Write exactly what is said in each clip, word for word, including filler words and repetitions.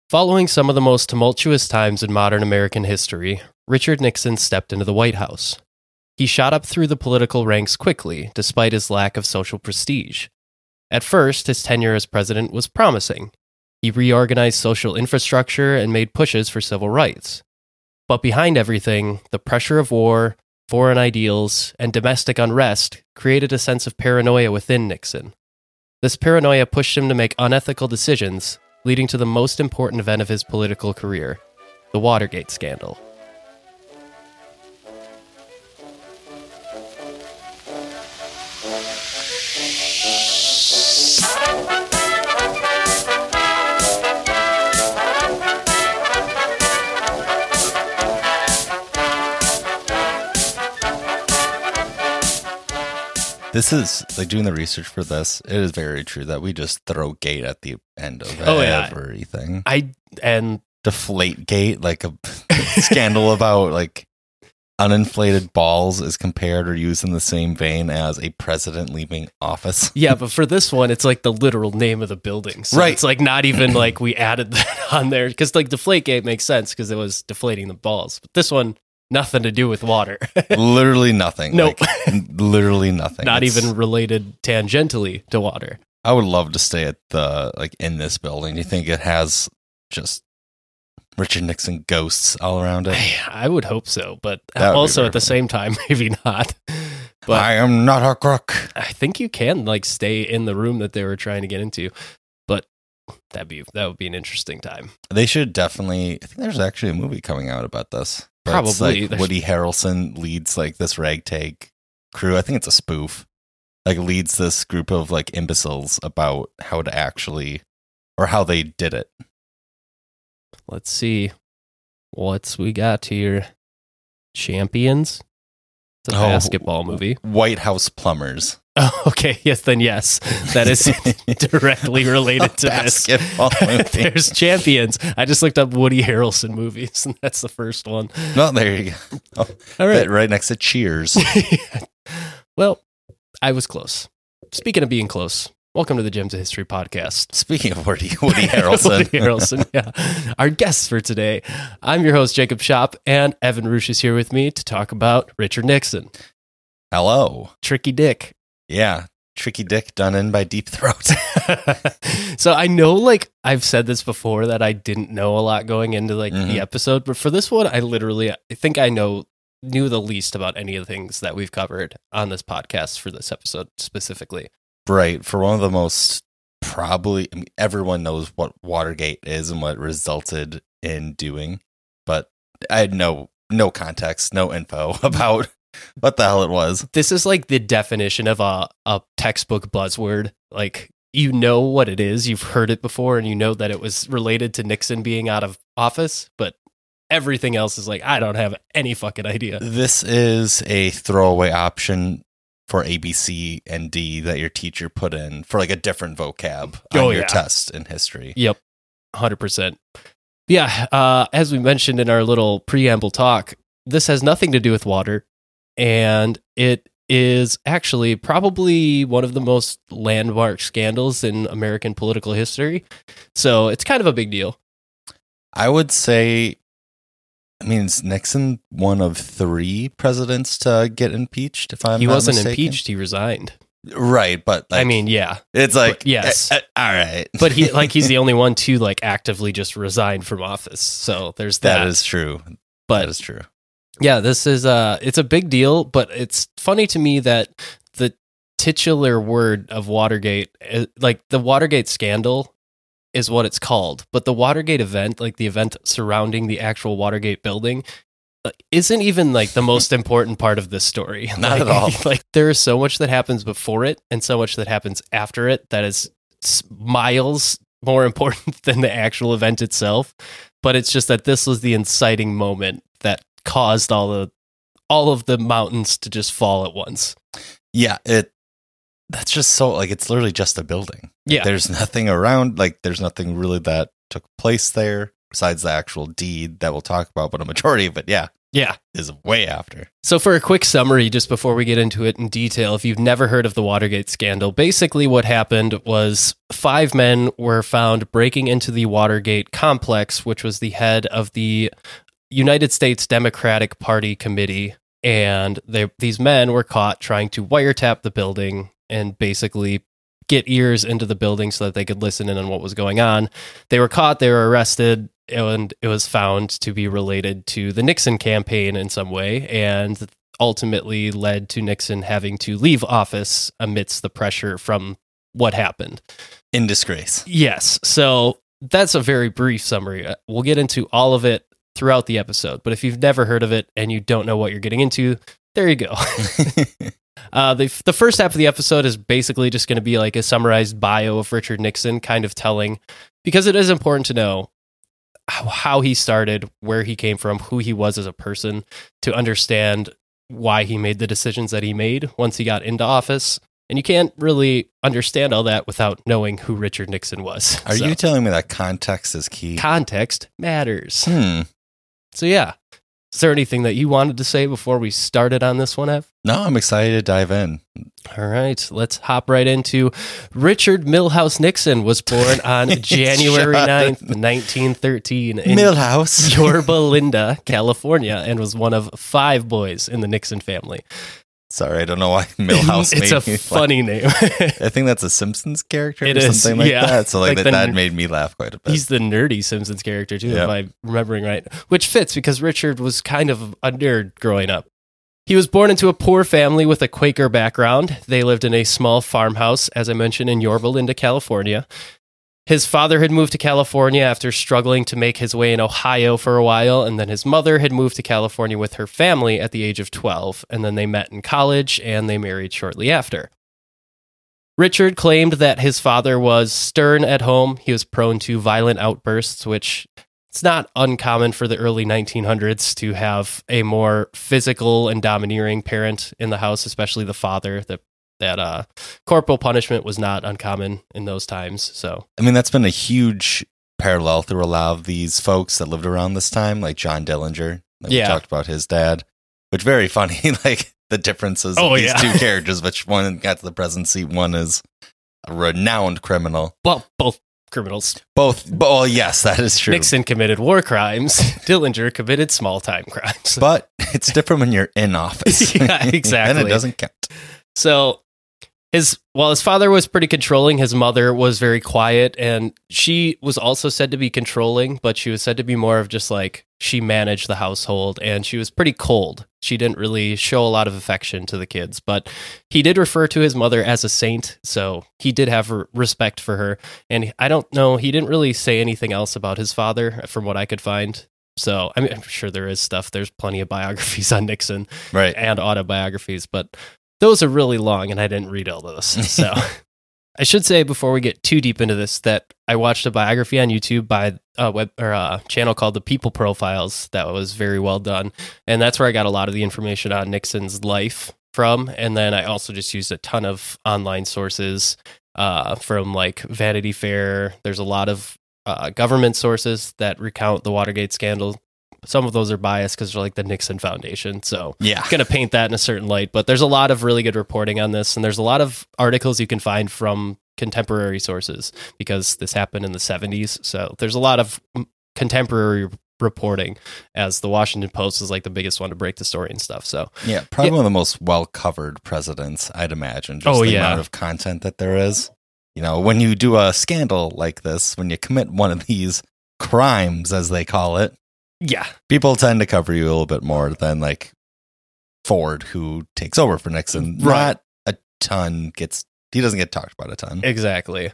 Following some of the most tumultuous times in modern American history, Richard Nixon stepped into the White House. He shot up through the political ranks quickly, despite his lack of social prestige. At first, his tenure as president was promising. He reorganized social infrastructure and made pushes for civil rights. But behind everything, the pressure of war, foreign ideals, and domestic unrest created a sense of paranoia within Nixon. This paranoia pushed him to make unethical decisions, leading to the most important event of his political career, the Watergate scandal. This is, like, doing the research for this, it is very true that we just throw gate at the end of Oh, yeah. everything. I and Deflate gate, like a scandal about, like, uninflated balls is compared or used in the same vein as a president leaving office. yeah, but for this one, it's like the literal name of the building. So Right. It's like not even like we added that on there because like Deflategate makes sense because it was deflating the balls. But this one, nothing to do with water. Literally nothing. Nope. Like, literally nothing. Not It's- even related tangentially to water. I would love to stay at the, like, in this building. Do you think it has just Richard Nixon ghosts all around it? I would hope so, but That would be also very at the funny. same time, maybe not. But I am not a crook. I think you can like stay in the room that they were trying to get into, but that'd be that would be an interesting time. They should definitely. I think there's actually a movie coming out about this. But it's, Probably. like, There's- Woody Harrelson leads, like, this ragtag crew. I think it's a spoof. Like, leads this group of, like, imbeciles about how to actually, or how they did it. Let's see what's we got here. Champions. It's a Oh, basketball movie. White House Plumbers. Oh, okay. Yes, then yes, that is directly related to this. Basketball movie. There's Champions. I just looked up Woody Harrelson movies, and that's the first one. No, there you go. Oh, All right. right next to Cheers. Well, I was close. Speaking of being close, welcome to the Gems of History podcast. Speaking of Woody, Woody Harrelson. Woody Harrelson, yeah. Our guests for today. I'm your host, Jacob Shop, and Evan Roosh is here with me to talk about Richard Nixon. Hello. Tricky Dick. Yeah. Tricky Dick done in by Deep Throat. So I know, like, I've said this before that I didn't know a lot going into, like, Mhm. the episode, but for this one, I literally, I think I know, knew the least about any of the things that we've covered on this podcast for this episode specifically. Right. For one of the most, probably, I mean, everyone knows what Watergate is and what it resulted in doing, but I had no no context, no info about what the hell it was. This is like the definition of a, a textbook buzzword. Like, you know what it is, you've heard it before, and you know that it was related to Nixon being out of office, but everything else is like, I don't have any fucking idea. This is a throwaway option for A, B, C, and D that your teacher put in for, like, a different vocab on Oh, your yeah. test in history. Yep, one hundred percent. Yeah, uh, as we mentioned in our little preamble talk, this has nothing to do with water, and it is actually probably one of the most landmark scandals in American political history. So it's kind of a big deal. I would say, I mean, is Nixon one of three presidents to get impeached, if I'm He not wasn't mistaken? impeached, he resigned. Right, but, like, I mean, yeah. it's like, yes. eh, eh, all right. But he like he's the only one to like actively just resign from office. So there's that. that is true. but That is true. yeah, this is uh it's a big deal, but it's funny to me that the titular word of Watergate, uh, like the Watergate scandal is what it's called, but the Watergate event, like the event surrounding the actual Watergate building, uh, isn't even like the most important part of this story. Not Like- at all. Like there is so much that happens before it and so much that happens after it that is s- miles more important than the actual event itself. But it's just that this was the inciting moment that caused all the all of the mountains to just fall at once. Yeah, it. That's just so, like, it's literally just a building. Like, Yeah. there's nothing around. Like, there's nothing really that took place there besides the actual deed that we'll talk about. But a majority of it, yeah, Yeah. is way after. So for a quick summary, just before we get into it in detail, if you've never heard of the Watergate scandal, basically what happened was five men were found breaking into the Watergate complex, which was the head of the United States Democratic Party committee. And they, these men were caught trying to wiretap the building and basically get ears into the building so that they could listen in on what was going on. They were caught, they were arrested, and it was found to be related to the Nixon campaign in some way, and ultimately led to Nixon having to leave office amidst the pressure from what happened. In disgrace. Yes. So that's a very brief summary. We'll get into all of it throughout the episode, but if you've never heard of it and you don't know what you're getting into, there you go. Uh, the, the first half of the episode is basically just going to be like a summarized bio of Richard Nixon, kind of telling, because it is important to know how, how he started, where he came from, who he was as a person, to understand why he made the decisions that he made once he got into office. And you can't really understand all that without knowing who Richard Nixon was. Are So, you telling me that context is key? context matters. Hmm. So yeah. Is there anything that you wanted to say before we started on this one, Ev? No, I'm excited to dive in. All right, let's hop right into Richard Milhouse Nixon was born on January ninth, nineteen thirteen in Milhouse. Yorba Linda, California, and was one of five boys in the Nixon family. Sorry, I don't know why Milhouse It's made a me funny name. laugh. I think that's a Simpsons character It or is, something like yeah. that. So like, Like that, the that ner- made me laugh quite a bit. He's the nerdy Simpsons character, too, Yep. if I'm remembering right, which fits because Richard was kind of a nerd growing up. He was born into a poor family with a Quaker background. They lived in a small farmhouse, as I mentioned, in Yorba Linda, California. His father had moved to California after struggling to make his way in Ohio for a while, and then his mother had moved to California with her family at the age of twelve, and then they met in college, and they married shortly after. Richard claimed that his father was stern at home. He was prone to violent outbursts, which it's not uncommon for the early nineteen hundreds to have a more physical and domineering parent in the house, especially the father. That that uh, corporal punishment was not uncommon in those times. So, I mean, that's been a huge parallel through a lot of these folks that lived around this time, like John Dillinger. Like Yeah. We talked about his dad, which very funny, like the differences Oh, of these yeah. two characters, which one got to the present seat, one is a renowned criminal. well, both criminals. Both, well, yes, that is true. Nixon committed war crimes. Dillinger committed small time crimes. But it's different when you're in office. Yeah, exactly. And it doesn't count. So his while his father was pretty controlling, his mother was very quiet, and she was also said to be controlling, but she was said to be more of just like she managed the household, and she was pretty cold. She didn't really show a lot of affection to the kids, but he did refer to his mother as a saint, so he did have r- respect for her. And I don't know, he didn't really say anything else about his father from what I could find. So I mean, I'm sure there is stuff. There's plenty of biographies on Nixon Right. and autobiographies, but those are really long, and I didn't read all those. So I should say before we get too deep into this that I watched a biography on YouTube by a web or a channel called The People Profiles that was very well done, and that's where I got a lot of the information on Nixon's life from. And then I also just used a ton of online sources uh, from like Vanity Fair. There's a lot of uh, government sources that recount the Watergate scandal. Some of those are biased because they're like the Nixon Foundation. So Yeah. going to paint that in a certain light, but there's a lot of really good reporting on this, and there's a lot of articles you can find from contemporary sources because this happened in the seventies. So there's a lot of contemporary reporting, as the Washington Post is like the biggest one to break the story and stuff. So Yeah, probably Yeah. one of the most well-covered presidents, I'd imagine. Just Oh, the yeah. amount of content that there is. You know, when you do a scandal like this, when you commit one of these crimes, as they call it, yeah, people tend to cover you a little bit more than like Ford, who takes over for Nixon. Right. Not a ton gets, he doesn't get talked about a ton. exactly.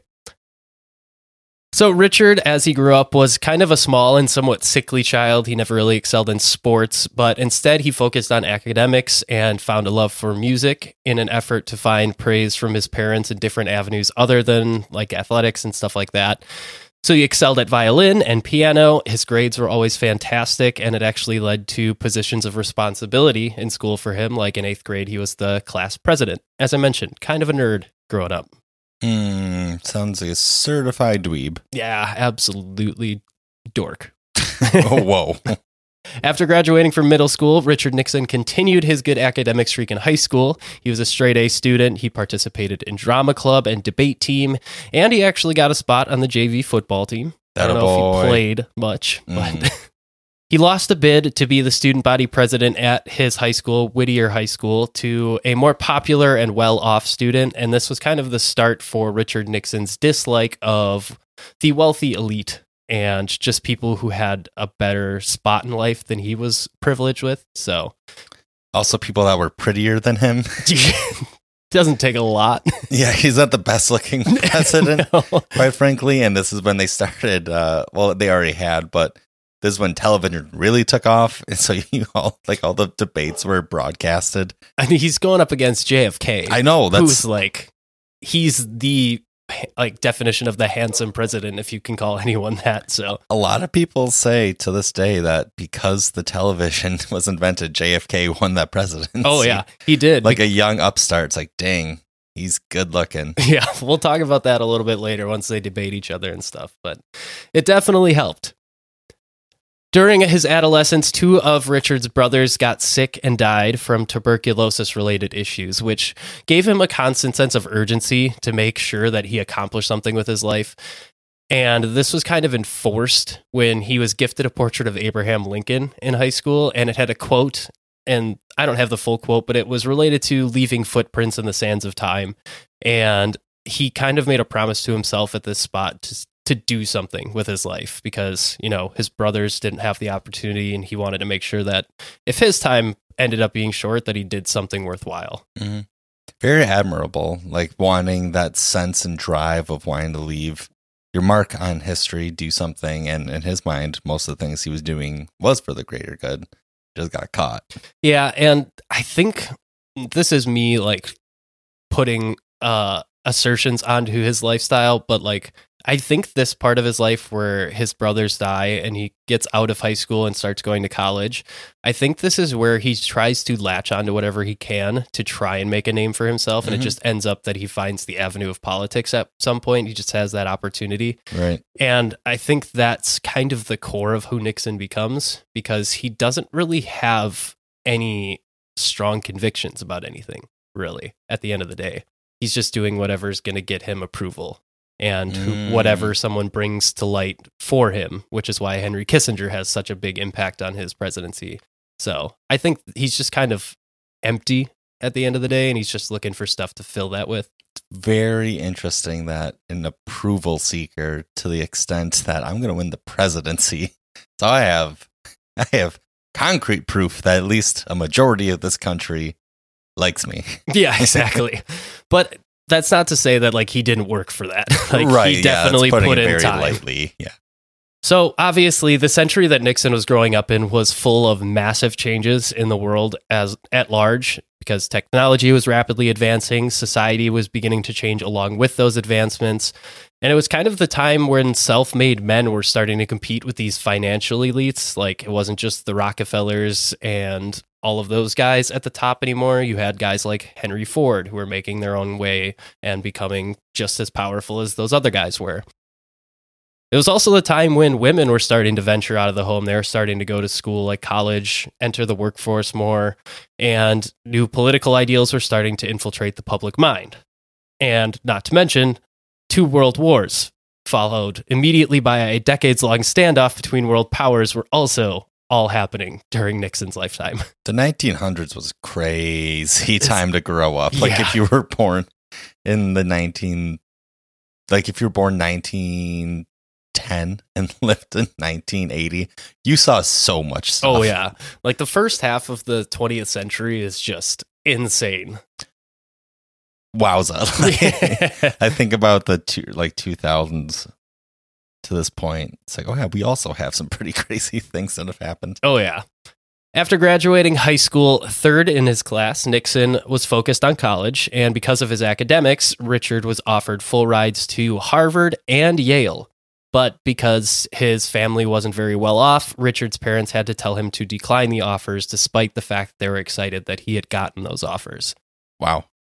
So Richard, as he grew up, was kind of a small and somewhat sickly child. He never really excelled in sports, but instead he focused on academics and found a love for music in an effort to find praise from his parents in different avenues other than like athletics and stuff like that. So he excelled at violin and piano. His grades were always fantastic, and it actually led to positions of responsibility in school for him. Like in eighth grade, he was the class president. As I mentioned, kind of a nerd growing up. Hmm, sounds like a certified dweeb. Yeah, absolutely dork. Oh, whoa. After graduating from middle school, Richard Nixon continued his good academic streak in high school. He was a straight A student. He participated in drama club and debate team, and he actually got a spot on the J V football team. I don't know Attaboy. if he played much, but Mm. he lost a bid to be the student body president at his high school, Whittier High School, to a more popular and well-off student, and this was kind of the start for Richard Nixon's dislike of the wealthy elite and just people who had a better spot in life than he was privileged with. So, Also, people that were prettier than him. doesn't take a lot. Yeah, he's not the best looking president, No. quite frankly. And this is when they started. Uh, well, they already had, but this is when television really took off. And so you all like all the debates were broadcasted. I mean, he's going up against J F K. I know that's who's like, he's the like definition of the handsome president, if you can call anyone that. So a lot of people say to this day that because the television was invented, J F K won that presidency. oh yeah, he did. Like a young upstart. It's like, dang, he's good looking. Yeah, we'll talk about that a little bit later once they debate each other and stuff, but it definitely helped. During his adolescence, two of Richard's brothers got sick and died from tuberculosis-related issues, which gave him a constant sense of urgency to make sure that he accomplished something with his life. And this was kind of enforced when he was gifted a portrait of Abraham Lincoln in high school, and it had a quote, and I don't have the full quote, but it was related to leaving footprints in the sands of time. And he kind of made a promise to himself at this spot to to do something with his life because, you know, his brothers didn't have the opportunity, and he wanted to make sure that if his time ended up being short, that he did something worthwhile. Mm-hmm. Very admirable, like wanting that sense and drive of wanting to leave your mark on history, do something. And in his mind, most of the things he was doing was for the greater good. Just got caught. Yeah, and I think this is me like putting uh, assertions onto his lifestyle, but like I think this part of his life where his brothers die and he gets out of high school and starts going to college, I think this is where he tries to latch onto whatever he can to try and make a name for himself. And Mhm. it just ends up that he finds the avenue of politics at some point. He just has that opportunity. Right. And I think that's kind of the core of who Nixon becomes, because he doesn't really have any strong convictions about anything, really, at the end of the day. He's just doing whatever's going to get him approval. And who, Mm. whatever someone brings to light for him, which is why Henry Kissinger has such a big impact on his presidency. So I think he's just kind of empty at the end of the day, and he's just looking for stuff to fill that with. Very interesting that an approval seeker to the extent that I'm going to win the presidency. So I have, I have concrete proof that at least a majority of this country likes me. Yeah, exactly. But that's not to say that like he didn't work for that. Like, right. He definitely yeah, that's putting put it in very time. lightly. Yeah. So obviously, the century that Nixon was growing up in was full of massive changes in the world as at large, because technology was rapidly advancing, society was beginning to change along with those advancements, and it was kind of the time when self-made men were starting to compete with these financial elites. Like, it wasn't just the Rockefellers and all of those guys at the top anymore. You had guys like Henry Ford who were making their own way and becoming just as powerful as those other guys were. It was also the time when women were starting to venture out of the home. They were starting to go to school, like college, enter the workforce more, and new political ideals were starting to infiltrate the public mind. And not to mention, two world wars followed immediately by a decades-long standoff between world powers were also all happening during Nixon's lifetime. The nineteen hundreds was a crazy time to grow up. Like Yeah. if you were born in the nineteen, like if you were born nineteen ten and lived in nineteen eighty, you saw so much stuff. Oh, yeah. Like the first half of the twentieth century is just insane. Wowza. I think about the two, like two thousands to this point. It's like, oh yeah, we also have some pretty crazy things that have happened. Oh, yeah. After graduating high school third in his class, Nixon was focused on college, and because of his academics, Richard was offered full rides to Harvard and Yale. But because his family wasn't very well off, Richard's parents had to tell him to decline the offers, despite the fact they were excited that he had gotten those offers. Wow.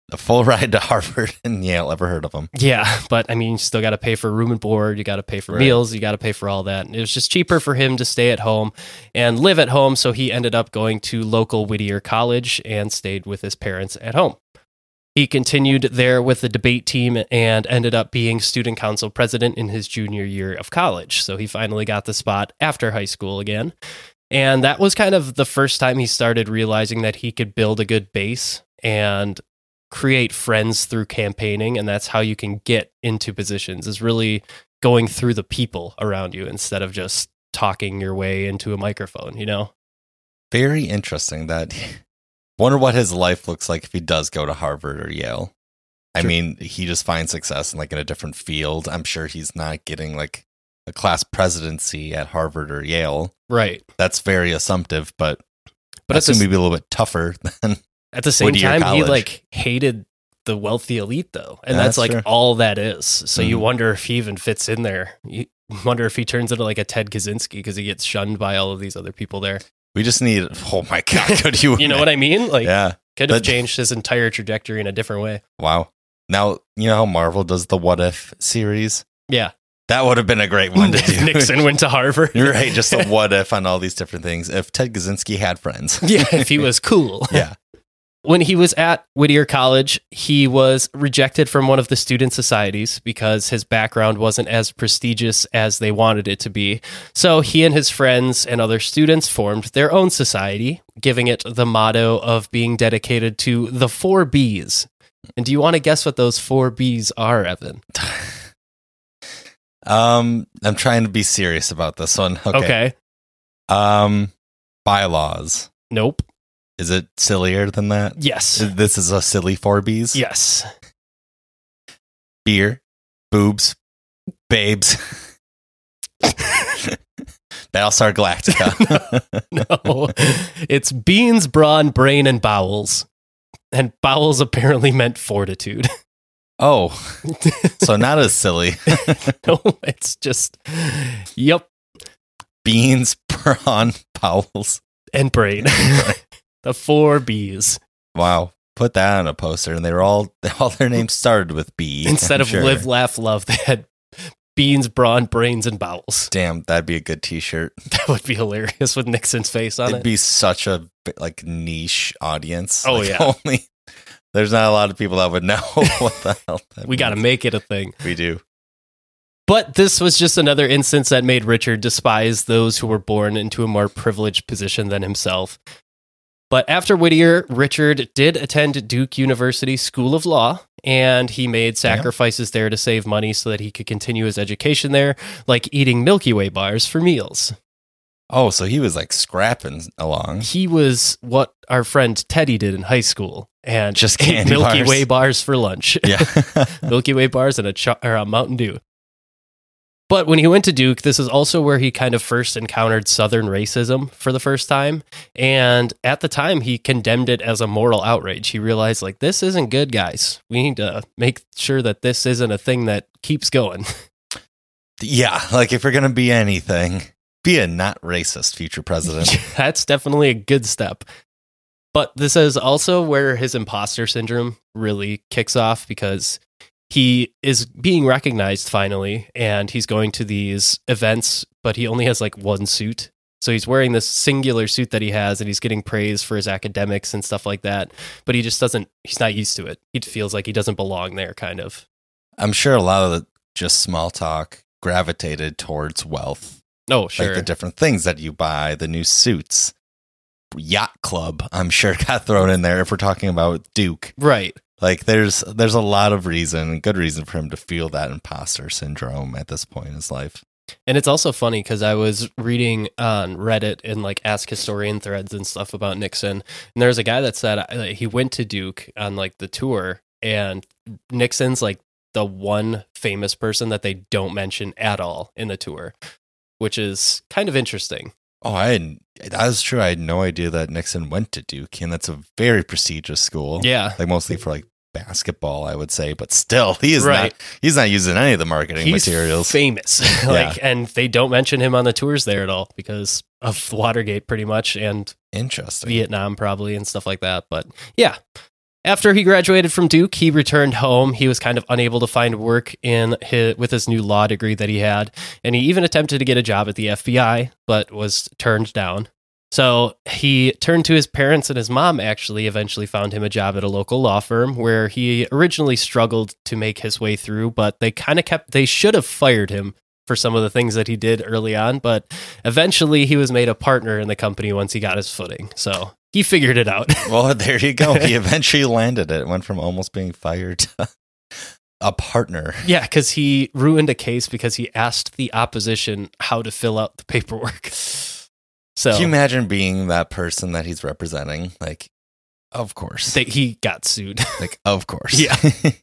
a full ride to Harvard and Yale. Ever heard of them? Yeah, but I mean, you still got to pay for room and board. You got to pay for Right. meals. You got to pay for all that. And it was just cheaper for him to stay at home and live at home. So he ended up going to local Whittier College and stayed with his parents at home. He continued there with the debate team and ended up being student council president in his junior year of college. So he finally got the spot after high school again. And that was kind of the first time he started realizing that he could build a good base and create friends through campaigning. And that's how you can get into positions, is really going through the people around you instead of just talking your way into a microphone, you know? Very interesting. That wonder what his life looks like if he does go to Harvard or Yale. I Sure. mean, he just finds success in like in a different field. I'm sure he's not getting like a class presidency at Harvard or Yale. Right. That's very assumptive, but But that's at the, going to be a little bit tougher than at the same Whittier time, College. he like hated the wealthy elite though. And Yeah, that's that's like true. all that is. So you Mhm. wonder if he even fits in there. You wonder if he turns into like a Ted Kaczynski because he gets shunned by all of these other people there. we just need. Oh my God, could you? You know what I mean? Like, Yeah. could have But- changed his entire trajectory in a different way. Wow. Now you know how Marvel does the What If series. Yeah. That would have been a great one to do. Nixon went to Harvard. You're right. Just a what if on all these different things. If Ted Kaczynski had friends. Yeah, if he was cool. Yeah. When he was at Whittier College, he was rejected from one of the student societies because his background wasn't as prestigious as they wanted it to be. So he and his friends and other students formed their own society, giving it the motto of being dedicated to the four B's. And do you want to guess what those four B's are, Evan? Um, I'm trying to be serious about this one. Okay. Okay. Um, bylaws. Nope. Is it sillier than that? Yes. This is a silly four B's. Yes. Beer, boobs, babes. Battlestar Galactica. No. It's beans, brawn, brain, and bowels. And bowels apparently meant fortitude. Oh, so not as silly. No, it's just, yep, Beans, prawn, bowels. and brain. The four B's. Wow. Put that on a poster, and they were all all their names started with B. Instead I'm of sure. live, laugh, love, they had beans, brawn, brains, and bowels. Damn, that'd be a good T-shirt. That would be hilarious with Nixon's face on It'd it. be such a like niche audience. Oh, Like, yeah. only there's not a lot of people that would know what the hell that We got to means. make it a thing. We do. But this was just another instance that made Richard despise those who were born into a more privileged position than himself. But after Whittier, Richard did attend Duke University School of Law, and he made sacrifices there to save money so that he could continue his education there, like eating Milky Way bars for meals. Oh, so he was like scrapping along. He was what our friend Teddy did in high school, and Just ate candy Milky bars. Way bars for lunch. Yeah. Milky Way bars and a, cho- or a Mountain Dew. But when he went to Duke, this is also where he kind of first encountered Southern racism for the first time. And at the time, he condemned it as a moral outrage. He realized, like, this isn't good, guys. We need to make sure that this isn't a thing that keeps going. Yeah, like if you're going to be anything, be a not racist future president. That's definitely a good step. But this is also where his imposter syndrome really kicks off, because he is being recognized finally, and he's going to these events, but he only has like one suit. So he's wearing this singular suit that he has, and he's getting praise for his academics and stuff like that. But he just doesn't, he's not used to it. He feels like he doesn't belong there, kind of. I'm sure a lot of the just small talk gravitated towards wealth. Oh, sure. Like the different things that you buy, the new suits. Yacht Club, I'm sure, got thrown in there if we're talking about Duke. Right. Like there's there's a lot of reason, good reason for him to feel that imposter syndrome at this point in his life. And it's also funny because I was reading on Reddit and like Ask Historian threads and stuff about Nixon. And there's a guy that said uh, he went to Duke on like the tour, and Nixon's like the one famous person that they don't mention at all in the tour, which is kind of interesting. Oh, I had, that was true. I had no idea that Nixon went to Duke, and that's a very prestigious school. Yeah. Like mostly for like basketball, I would say, but still, he is Right. not. He's not using any of the marketing He's materials. famous. like, and they don't mention him on the tours there at all because of Watergate pretty much, and Interesting. Vietnam probably and stuff like that. But yeah. After he graduated from Duke, he returned home. He was kind of unable to find work in his, with his new law degree that he had, and he even attempted to get a job at the F B I, but was turned down. So he turned to his parents, and his mom actually eventually found him a job at a local law firm where he originally struggled to make his way through, but they kind of kept, they should have fired him for some of the things that he did early on, but eventually he was made a partner in the company once he got his footing. So he figured it out. Well, there you go. He eventually landed it. It went from almost being fired to a partner. Yeah, because he ruined a case because he asked the opposition how to fill out the paperwork. So can you imagine being that person that he's representing? Like, of course. They, he got sued. Like, of course. Yeah.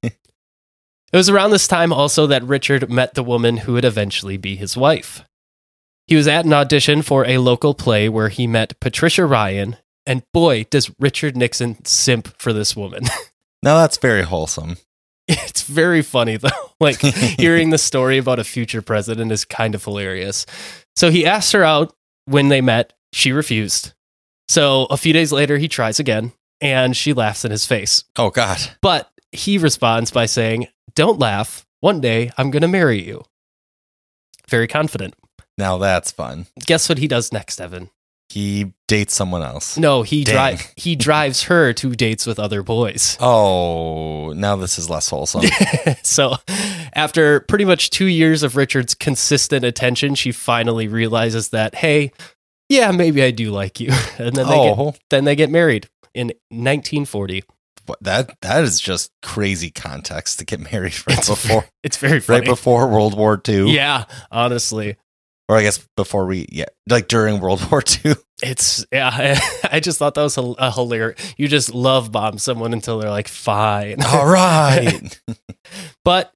It was around this time also that Richard met the woman who would eventually be his wife. He was at an audition for a local play where he met Patricia Ryan, and boy, does Richard Nixon simp for this woman. Now that's very wholesome. It's very funny, though. Like, hearing the story about a future president is kind of hilarious. So he asked her out when they met. She refused. So a few days later, he tries again, and she laughs in his face. Oh, God. But he responds by saying, "Don't laugh. One day, I'm going to marry you." Very confident. Now that's fun. Guess what he does next, Evan? He dates someone else. No, he Dang. dri- he drives her to dates with other boys. Oh, now this is less wholesome. So after pretty much two years of Richard's consistent attention, she finally realizes that, hey, yeah, maybe I do like you. And then they, Oh. get, then they get married in nineteen forty. What- That that is just crazy context to get married right It's before It's very funny. right before World War Two. Yeah, honestly. Or I guess before we yeah, like during World War Two. It's, yeah, I just thought that was a, a hilarious. You just love bomb someone until they're like, fine. All right. But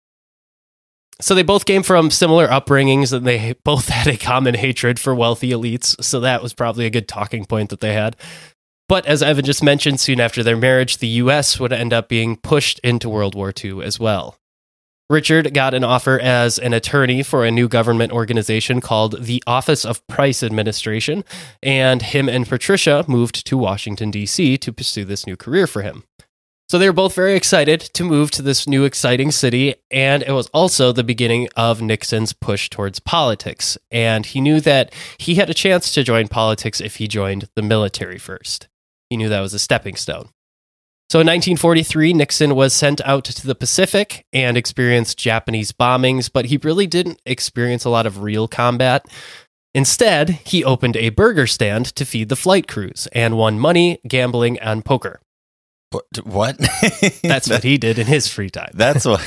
so they both came from similar upbringings, and they both had a common hatred for wealthy elites. So that was probably a good talking point that they had. But as Evan just mentioned, soon after their marriage, the U S would end up being pushed into World War Two as well. Richard got an offer as an attorney for a new government organization called the Office of Price Administration, and him and Patricia moved to Washington, D C to pursue this new career for him. So they were both very excited to move to this new exciting city, and it was also the beginning of Nixon's push towards politics, and he knew that he had a chance to join politics if he joined the military first. He knew that was a stepping stone. So in nineteen forty-three, Nixon was sent out to the Pacific and experienced Japanese bombings, but he really didn't experience a lot of real combat. Instead, he opened a burger stand to feed the flight crews and won money gambling and poker. What? What? That's what he did in his free time. That's what.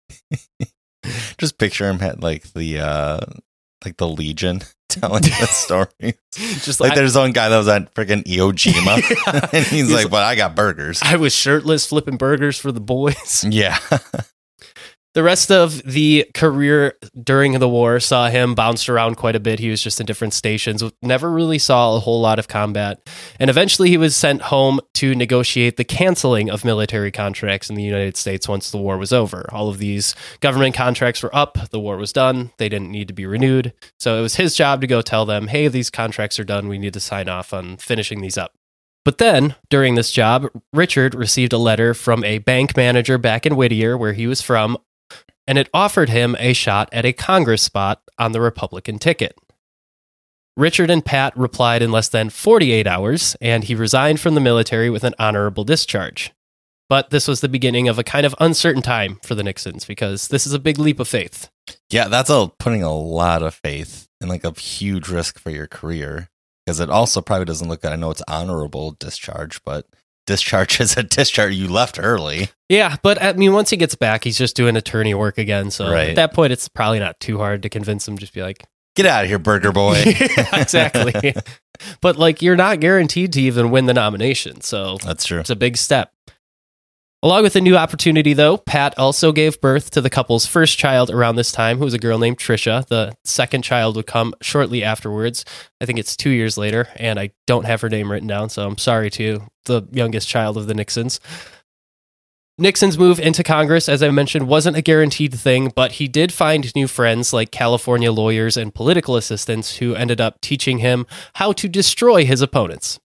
Just picture him at like the uh like the Legion telling the story. Just Like I, there's one guy that was at freaking Iwo Jima, and he's, He's like, "But I got burgers." I was shirtless flipping burgers for the boys. Yeah. The rest of the career during the war saw him bounced around quite a bit. He was just in different stations, never really saw a whole lot of combat. And eventually he was sent home to negotiate the canceling of military contracts in the United States once the war was over. All of these government contracts were up. The war was done. They didn't need to be renewed. So it was his job to go tell them, hey, these contracts are done. We need to sign off on finishing these up. But then, during this job, Richard received a letter from a bank manager back in Whittier, where he was from, and it offered him a shot at a Congress spot on the Republican ticket. Richard and Pat replied in less than forty-eight hours, and he resigned from the military with an honorable discharge. But this was the beginning of a kind of uncertain time for the Nixons, because this is a big leap of faith. Yeah, that's a, putting a lot of faith and like a huge risk for your career, because it also probably doesn't look good. I know it's honorable discharge, but discharge is a discharge. You left early. Yeah, but I mean, once he gets back, he's just doing attorney work again. So Right. at that point, it's probably not too hard to convince him. Just be like, Get out of here, burger boy. yeah, exactly. But like, you're not guaranteed to even win the nomination. So That's true. it's a big step. Along with the new opportunity, though, Pat also gave birth to the couple's first child around this time, who was a girl named Tricia. The second child would come shortly afterwards. I think it's two years later, and I don't have her name written down, so I'm sorry to the youngest child of the Nixons. Nixon's move into Congress, as I mentioned, wasn't a guaranteed thing, but he did find new friends like California lawyers and political assistants who ended up teaching him how to destroy his opponents.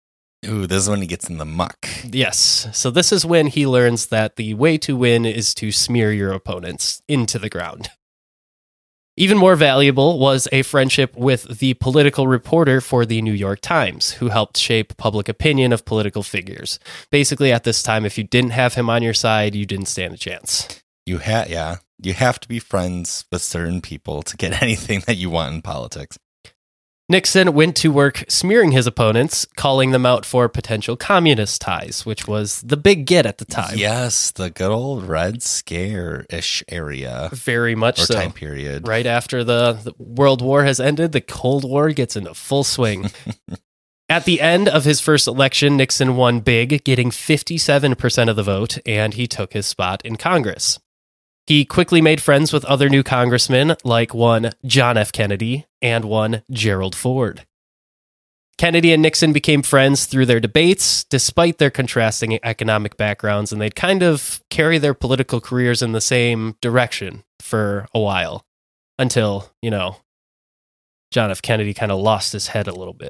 Ooh, this is when he gets in the muck. Yes. So this is when he learns that the way to win is to smear your opponents into the ground. Even more valuable was a friendship with the political reporter for the New York Times, who helped shape public opinion of political figures. Basically, at this time, if you didn't have him on your side, you didn't stand a chance. You ha- yeah, you have to be friends with certain people to get anything that you want in politics. Nixon went to work smearing his opponents, calling them out for potential communist ties, which was the big get at the time. Yes, the good old Red Scare-ish area. Very much or so. time period. Right after the, the World War has ended, the Cold War gets into full swing. At the end of his first election, Nixon won big, getting fifty-seven percent of the vote, and he took his spot in Congress. He quickly made friends with other new congressmen, like one John F. Kennedy and one Gerald Ford. Kennedy and Nixon became friends through their debates, despite their contrasting economic backgrounds, and they'd kind of carry their political careers in the same direction for a while, until, you know, John F. Kennedy kind of lost his head a little bit.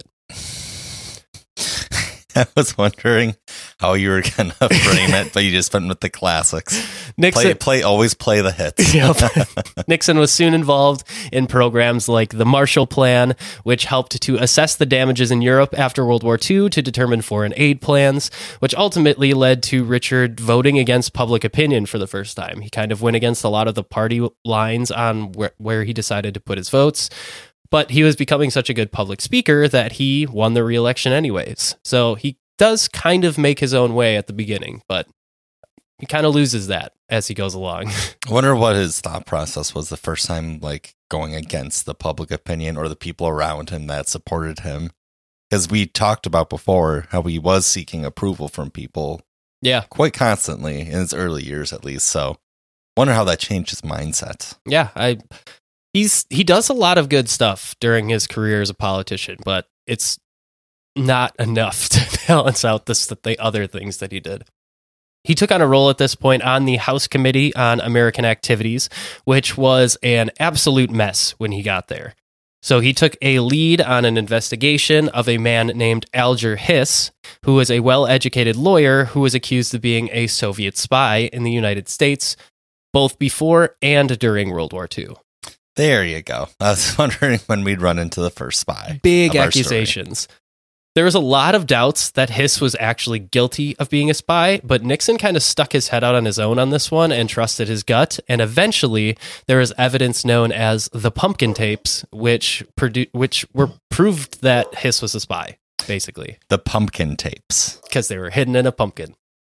I was wondering how you were going to frame it, but you just went with the classics. Nixon, play, play, always play the hits. Yep. Nixon was soon involved in programs like the Marshall Plan, which helped to assess the damages in Europe after World War Two to determine foreign aid plans, which ultimately led to Richard voting against public opinion for the first time. He kind of went against a lot of the party lines on where, where he decided to put his votes. But he was becoming such a good public speaker that he won the re-election anyways. So he does kind of make his own way at the beginning, but he kind of loses that as he goes along. I wonder what his thought process was the first time, like, going against the public opinion or the people around him that supported him. Because we talked about before how he was seeking approval from people yeah, quite constantly in his early years, at least. So wonder how that changed his mindset. Yeah, I... He's he does a lot of good stuff during his career as a politician, but it's not enough to balance out this, the other things that he did. He took on a role at this point on the House Committee on American Activities, which was an absolute mess when he got there. So he took a lead on an investigation of a man named Alger Hiss, who was a well-educated lawyer who was accused of being a Soviet spy in the United States, both before and during World War Two. There you go. I was wondering when we'd run into the first spy. Big accusations. There was a lot of doubts that Hiss was actually guilty of being a spy, but Nixon kind of stuck his head out on his own on this one and trusted his gut. And eventually, there was evidence known as the pumpkin tapes, which produ- which were proved that Hiss was a spy, basically. The pumpkin tapes. Because they were hidden in a pumpkin.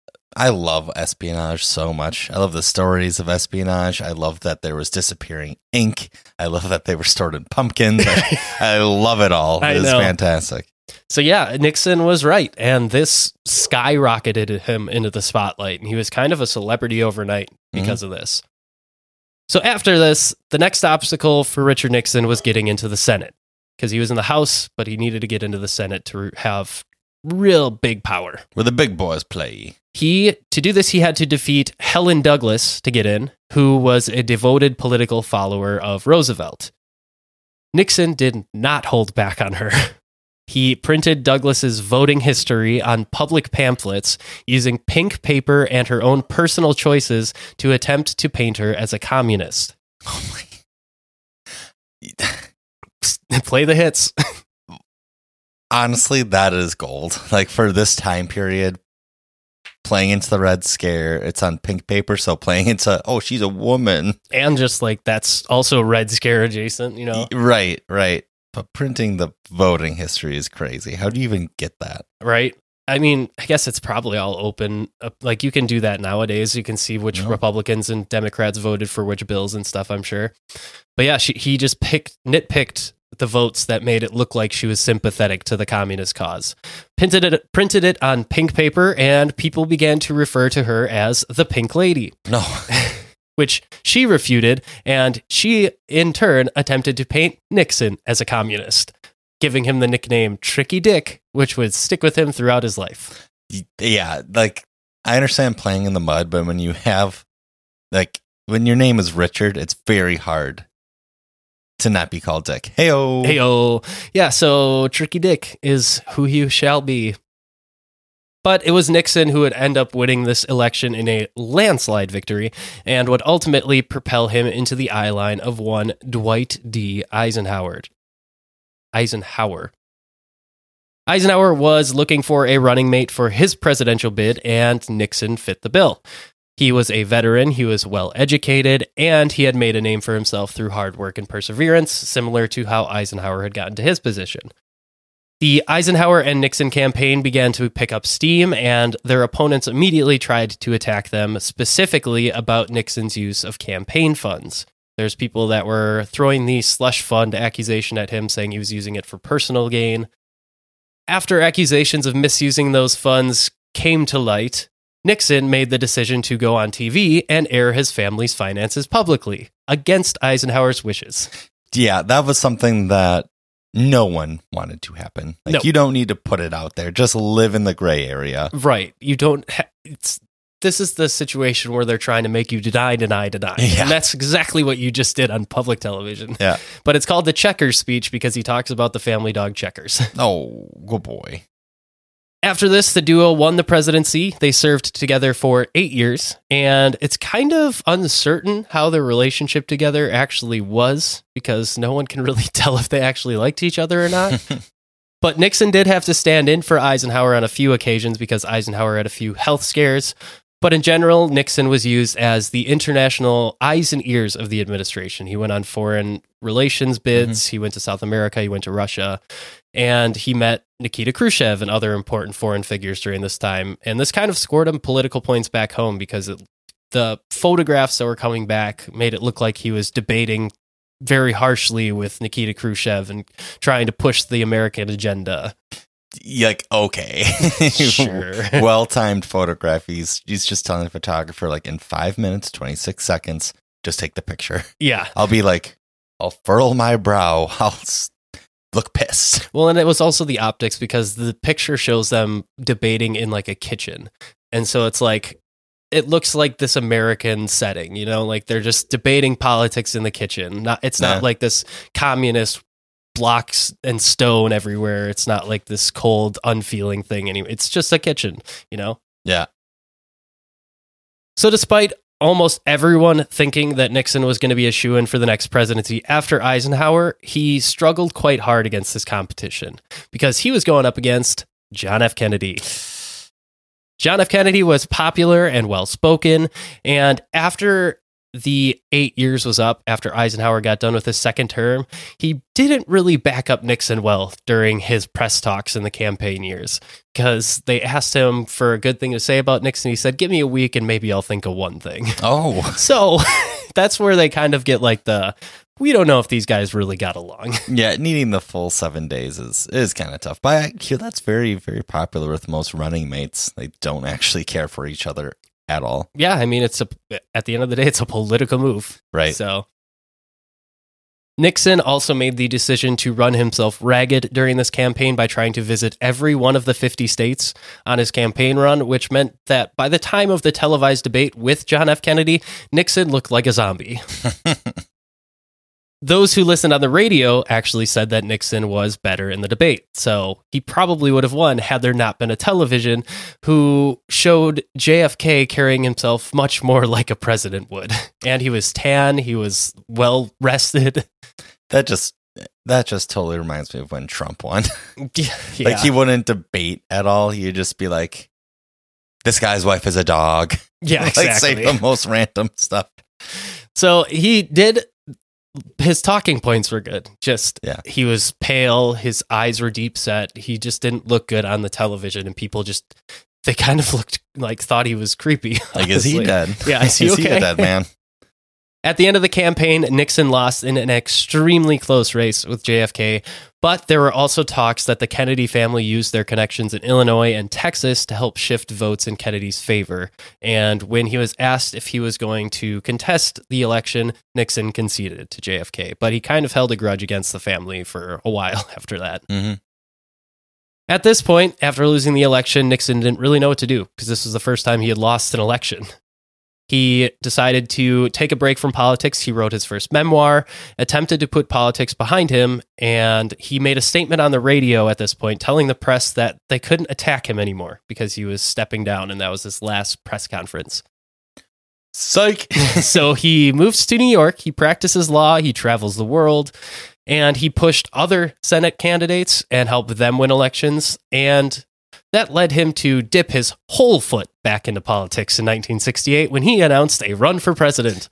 I love espionage so much. I love the stories of espionage. I love that there was disappearing ink. I love that they were stored in pumpkins. I, I love it all. I It is know. fantastic. So yeah, Nixon was right, and this skyrocketed him into the spotlight, and he was kind of a celebrity overnight because mm-hmm. of this. So after this, the next obstacle for Richard Nixon was getting into the Senate, because he was in the House, but he needed to get into the Senate to have real big power. Where the big boys play. He, to do this, he had to defeat Helen Douglas to get in, who was a devoted political follower of Roosevelt. Nixon did not hold back on her. He printed Douglas's voting history on public pamphlets using pink paper and her own personal choices to attempt to paint her as a communist. Oh my. Play the hits. Honestly, that is gold. Like, for this time period, playing into the Red Scare, it's on pink paper, so playing into, oh, she's a woman. And just like, that's also Red Scare adjacent, you know? Right, right. But printing the voting history is crazy. How do you even get that? Right. I mean, I guess it's probably all open. Like, you can do that nowadays. You can see which No. Republicans and Democrats voted for which bills and stuff, I'm sure. But yeah, she, he just picked, nitpicked the votes that made it look like she was sympathetic to the communist cause. Printed it, printed it on pink paper, and people began to refer to her as the Pink Lady. No. Which she refuted, and she, in turn, attempted to paint Nixon as a communist, giving him the nickname Tricky Dick, which would stick with him throughout his life. Yeah, like, I understand playing in the mud, but when you have, like, when your name is Richard, it's very hard to not be called Dick. Heyo. Heyo. Yeah, so Tricky Dick is who you shall be. But it was Nixon who would end up winning this election in a landslide victory and would ultimately propel him into the eye line of one Dwight D. Eisenhower. Eisenhower. Eisenhower was looking for a running mate for his presidential bid, and Nixon fit the bill. He was a veteran, he was well educated, and he had made a name for himself through hard work and perseverance, similar to how Eisenhower had gotten to his position. The Eisenhower and Nixon campaign began to pick up steam, and their opponents immediately tried to attack them, specifically about Nixon's use of campaign funds. There's people that were throwing the slush fund accusation at him, saying he was using it for personal gain. After accusations of misusing those funds came to light, Nixon made the decision to go on T V and air his family's finances publicly, against Eisenhower's wishes. Yeah, that was something that no one wanted to happen. Like, No. you don't need to put it out there. Just live in the gray area. Right. You don't. Ha- it's this is the situation where they're trying to make you deny, deny, deny. Yeah. And that's exactly what you just did on public television. Yeah. But it's called the Checkers speech because he talks about the family dog Checkers. Oh, good boy. After this, the duo won the presidency. They served together for eight years, and it's kind of uncertain how their relationship together actually was because no one can really tell if they actually liked each other or not. But Nixon did have to stand in for Eisenhower on a few occasions because Eisenhower had a few health scares. But in general, Nixon was used as the international eyes and ears of the administration. He went on foreign relations bids. Mm-hmm. He went to South America. He went to Russia. And he met Nikita Khrushchev and other important foreign figures during this time. And this kind of scored him political points back home because it, the photographs that were coming back made it look like he was debating very harshly with Nikita Khrushchev and trying to push the American agenda. Like, okay. Sure. Well-timed photograph. He's, he's just telling the photographer, like, in five minutes, twenty-six seconds, just take the picture. Yeah. I'll be like, I'll furrow my brow. I'll look pissed. Well, and it was also the optics because the picture shows them debating in like a kitchen. And so it's like, it looks like this American setting, you know, like they're just debating politics in the kitchen. Not, it's not Yeah. like this communist blocks and stone everywhere. It's not like this cold, unfeeling thing anyway. It's just a kitchen, you know? Yeah. So despite almost everyone thinking that Nixon was going to be a shoo-in for the next presidency after Eisenhower, he struggled quite hard against this competition because he was going up against John F. Kennedy. John F. Kennedy was popular and well-spoken, and after the eight years was up, after Eisenhower got done with his second term, he didn't really back up Nixon well during his press talks in the campaign years because they asked him for a good thing to say about Nixon. He said, give me a week and maybe I'll think of one thing. Oh. So that's where they kind of get like the, we don't know if these guys really got along. Yeah, needing the full seven days is is kind of tough. But I, that's very, very popular with most running mates. They don't actually care for each other at all. Yeah, I mean, it's a at the end of the day, it's a political move. Right. So Nixon also made the decision to run himself ragged during this campaign by trying to visit every one of the fifty states on his campaign run, which meant that by the time of the televised debate with John F. Kennedy, Nixon looked like a zombie. Those who listened on the radio actually said that Nixon was better in the debate. So he probably would have won had there not been a television who showed J F K carrying himself much more like a president would. And he was tan, he was well rested. That just that just totally reminds me of when Trump won. Yeah. Like, he wouldn't debate at all. He'd just be like, this guy's wife is a dog. Yeah, Like, say exactly. the most random stuff. So he did, his talking points were good. Just, Yeah. he was pale, his eyes were deep set. He just didn't look good on the television, and people just, they kind of looked like, thought he was creepy. Like, is he honestly. dead? Yeah, is he is he okay? a dead man? At the end of the campaign, Nixon lost in an extremely close race with J F K, but there were also talks that the Kennedy family used their connections in Illinois and Texas to help shift votes in Kennedy's favor. And when he was asked if he was going to contest the election, Nixon conceded to J F K, but he kind of held a grudge against the family for a while after that. Mm-hmm. At this point, after losing the election, Nixon didn't really know what to do because this was the first time he had lost an election. He decided to take a break from politics. He wrote his first memoir, attempted to put politics behind him, and he made a statement on the radio at this point telling the press that they couldn't attack him anymore because he was stepping down, and that was his last press conference. Psych! So he moves to New York, he practices law, he travels the world, and he pushed other Senate candidates and helped them win elections, and that led him to dip his whole foot back into politics in nineteen sixty-eight when he announced a run for president.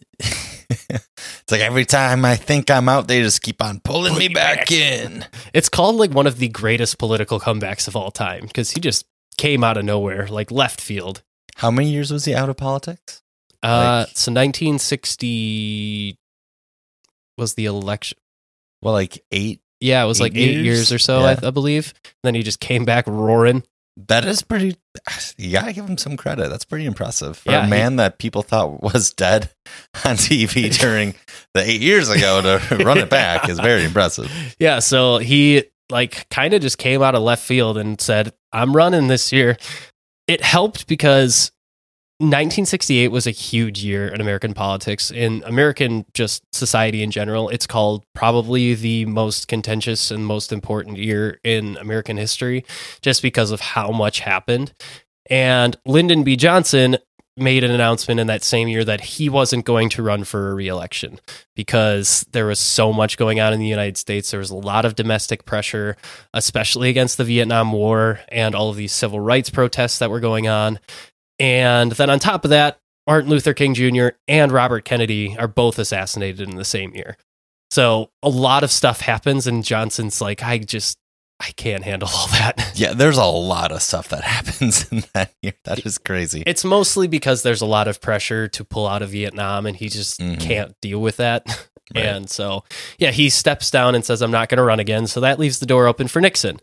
It's like every time I think I'm out, they just keep on pulling Pull me back, back in. It's called like one of the greatest political comebacks of all time because he just came out of nowhere, like left field. How many years was he out of politics? Uh, like, so nineteen sixty was the election. Well, like eight. Yeah, it was eight like eight years, years or so, yeah. I, I believe. And then he just came back roaring. That is pretty. You gotta give him some credit. That's pretty impressive for Yeah, a man he- that people thought was dead on T V during the eight years ago to run it back is very impressive. Yeah, so he like kind of just came out of left field and said, "I'm running this year." It helped because nineteen sixty-eight was a huge year in American politics, in American just society in general. It's called probably the most contentious and most important year in American history just because of how much happened. And Lyndon B. Johnson made an announcement in that same year that he wasn't going to run for a re-election because there was so much going on in the United States. There was a lot of domestic pressure, especially against the Vietnam War and all of these civil rights protests that were going on. And then on top of that, Martin Luther King Junior and Robert Kennedy are both assassinated in the same year. So a lot of stuff happens, and Johnson's like, I just, I can't handle all that. Yeah, there's a lot of stuff that happens in that year. That is crazy. It's mostly because there's a lot of pressure to pull out of Vietnam, and he just Mhm. can't deal with that. Right. And so, yeah, he steps down and says, I'm not going to run again. So that leaves the door open for Nixon.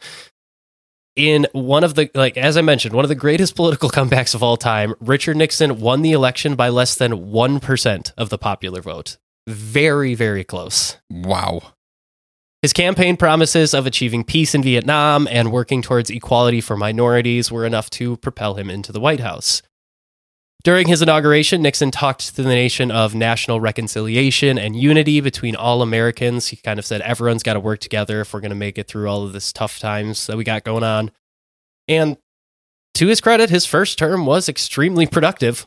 In one of the, like, as I mentioned, one of the greatest political comebacks of all time, Richard Nixon won the election by less than one percent of the popular vote. Very, very close. Wow. His campaign promises of achieving peace in Vietnam and working towards equality for minorities were enough to propel him into the White House. During his inauguration, Nixon talked to the nation of national reconciliation and unity between all Americans. He kind of said, everyone's got to work together if we're going to make it through all of this tough times that we got going on. And to his credit, his first term was extremely productive.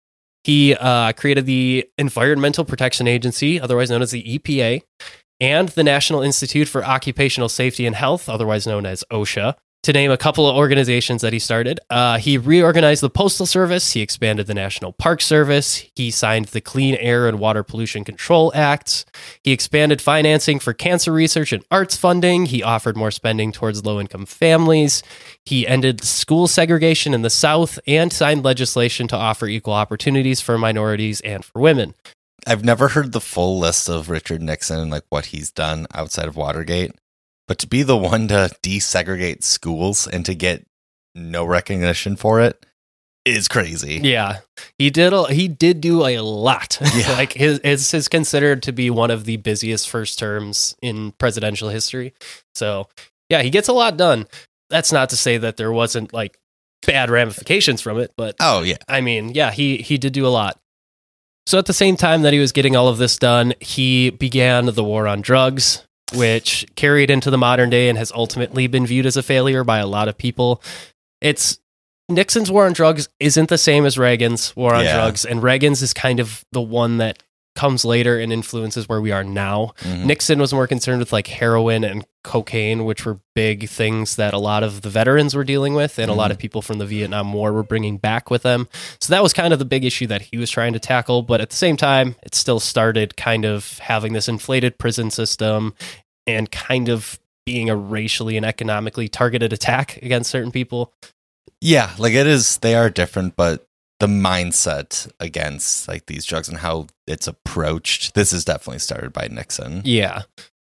He uh, created the Environmental Protection Agency, otherwise known as the E P A, and the National Institute for Occupational Safety and Health, otherwise known as OSHA, to name a couple of organizations that he started. Uh, he reorganized the Postal Service. He expanded the National Park Service. He signed the Clean Air and Water Pollution Control Acts. He expanded financing for cancer research and arts funding. He offered more spending towards low-income families. He ended school segregation in the South and signed legislation to offer equal opportunities for minorities and for women. I've never heard the full list of Richard Nixon and like what he's done outside of Watergate. But to be the one to desegregate schools and to get no recognition for it is crazy. Yeah, he did. A, he did do a lot. Yeah. Like his, his is considered to be one of the busiest first terms in presidential history. So yeah, he gets a lot done. That's not to say that there wasn't like bad ramifications from it, but Oh yeah, I mean, yeah, he he did do a lot. So at the same time that he was getting all of this done, he began the war on drugs, which carried into the modern day and has ultimately been viewed as a failure by a lot of people. It's Nixon's war on drugs isn't the same as Reagan's war on Yeah. drugs, and Reagan's is kind of the one that comes later and influences where we are now. Mhm. Nixon was more concerned with like heroin and cocaine, which were big things that a lot of the veterans were dealing with, and a lot of people from the Vietnam War were bringing back with them. So that was kind of the big issue that he was trying to tackle. But at the same time, it still started kind of having this inflated prison system and kind of being a racially and economically targeted attack against certain people. Yeah, like it is, they are different, but the mindset against like these drugs and how it's approached, this is definitely started by Nixon. Yeah.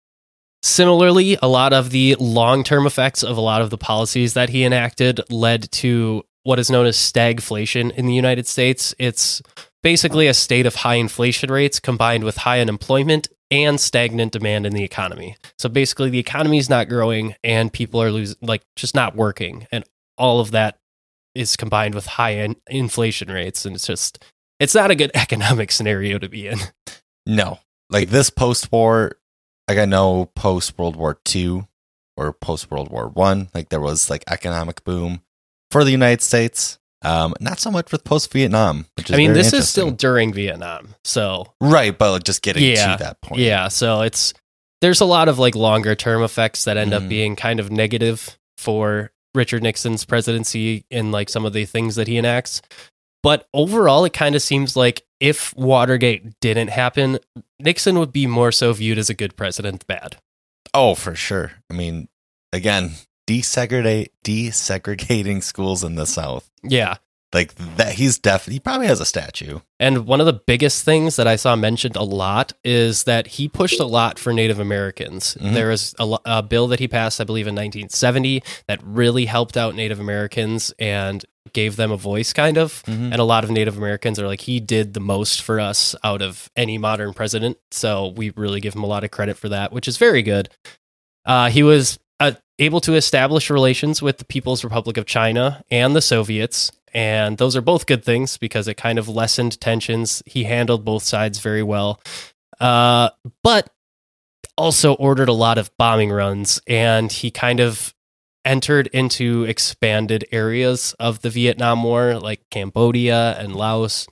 Similarly, a lot of the long-term effects of a lot of the policies that he enacted led to what is known as stagflation in the United States. It's basically a state of high inflation rates combined with high unemployment and stagnant demand in the economy. So basically the economy is not growing and people are losing, like just not working. And all of that is combined with high in- inflation rates. And it's just, it's not a good economic scenario to be in. No, like this post-war, like I know post-World War Two or post-World War One, like there was like economic boom for the United States. Um, not so much with post-Vietnam, which is I mean, very this is still interesting. during Vietnam, so Right, but like, just getting Yeah, to that point. yeah, so it's there's a lot of like longer term effects that end Mhm. up being kind of negative for Richard Nixon's presidency in like some of the things that he enacts. But overall, it kind of seems like if Watergate didn't happen, Nixon would be more so viewed as a good president, bad. Oh, for sure. I mean, again, desegregate desegregating schools in the South. Yeah. Like that, he's definitely he probably has a statue. And one of the biggest things that I saw mentioned a lot is that he pushed a lot for Native Americans. Mhm. There was a, lo- a bill that he passed, I believe, in nineteen seventy that really helped out Native Americans and gave them a voice, kind of. Mhm. And a lot of Native Americans are like, he did the most for us out of any modern president. So we really give him a lot of credit for that, which is very good. Uh, he was uh, able to establish relations with the People's Republic of China and the Soviets. And those are both good things because it kind of lessened tensions. He handled both sides very well. Uh, but also ordered a lot of bombing runs, and he kind of entered into expanded areas of the Vietnam War, like Cambodia and Laos.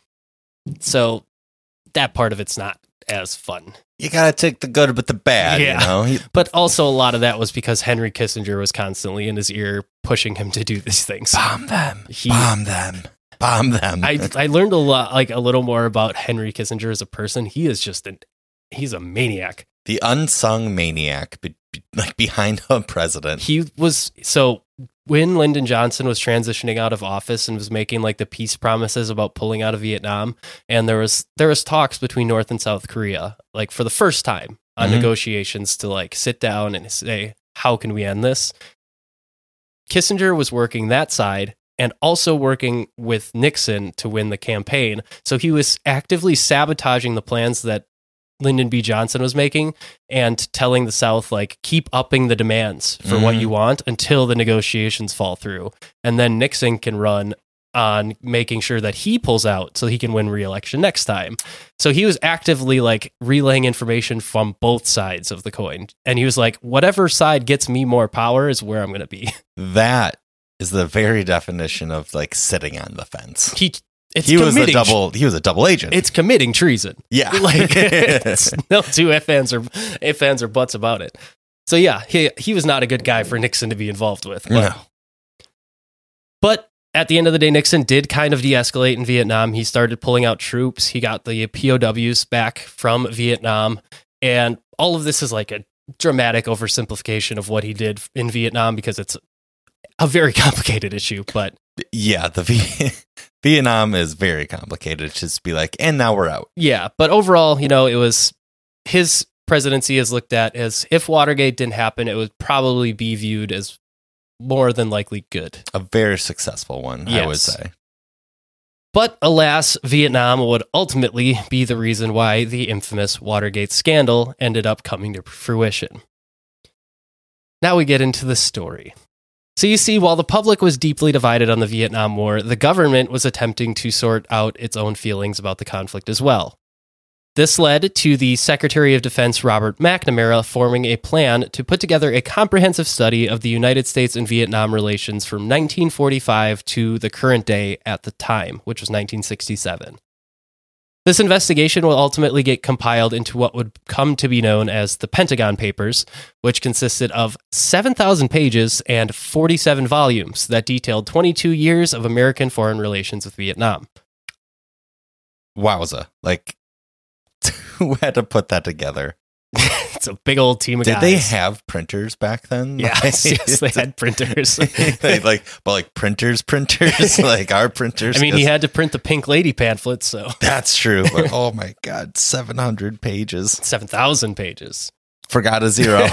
So that part of it's not as fun. You gotta take the good with the bad, Yeah. you know? He- But also a lot of that was because Henry Kissinger was constantly in his ear pushing him to do these things. bomb them. He- bomb them. Bomb them. I I learned a lot, like a little more about Henry Kissinger as a person. He is just an he's a maniac. the unsung maniac be- be- like behind a president. He was so when Lyndon Johnson was transitioning out of office and was making like the peace promises about pulling out of Vietnam, and there was there was talks between North and South Korea, like for the first time on Mhm. negotiations to like sit down and say, how can we end this? Kissinger was working that side and also working with Nixon to win the campaign. So he was actively sabotaging the plans that Lyndon B. Johnson was making and telling the South, like, keep upping the demands for what Mhm. you want until the negotiations fall through. And then Nixon can run on making sure that he pulls out so he can win re-election next time. So he was actively like relaying information from both sides of the coin. And he was like, whatever side gets me more power is where I'm going to be. That is the very definition of like sitting on the fence. He it's he was a committing- double. He was a double agent. It's committing treason. yeah, Like it's no two ifs ands or ifs ands or buts about it. So yeah, he he was not a good guy for Nixon to be involved with. But, no. but at the end of the day, Nixon did kind of de-escalate in Vietnam. He started pulling out troops. He got the P O Ws back from Vietnam, and all of this is like a dramatic oversimplification of what he did in Vietnam because it's a very complicated issue. But Yeah, the v- Vietnam is very complicated. Just be like, and now we're out. yeah, but overall, you know, it was his presidency is looked at as if Watergate didn't happen, it would probably be viewed as more than likely good. A very successful one, I would Yes. say. But alas, Vietnam would ultimately be the reason why the infamous Watergate scandal ended up coming to fruition. Now we get into the story. So you see, while the public was deeply divided on the Vietnam War, the government was attempting to sort out its own feelings about the conflict as well. This led to the Secretary of Defense Robert McNamara forming a plan to put together a comprehensive study of the United States and Vietnam relations from nineteen forty-five to the current day at the time, which was nineteen sixty-seven. This investigation will ultimately get compiled into what would come to be known as the Pentagon Papers, which consisted of seven thousand pages and forty-seven volumes that detailed twenty-two years of American foreign relations with Vietnam. Wowza. Like, who had to put that together? It's a big old team of Did guys. they have printers back then? Yes, yes, they had printers. They, like, but like printers, printers, like our printers. I mean, he 'cause- had to print the Pink Lady pamphlets, so That's true. But oh my God, seven hundred pages. seven thousand pages. Forgot a zero.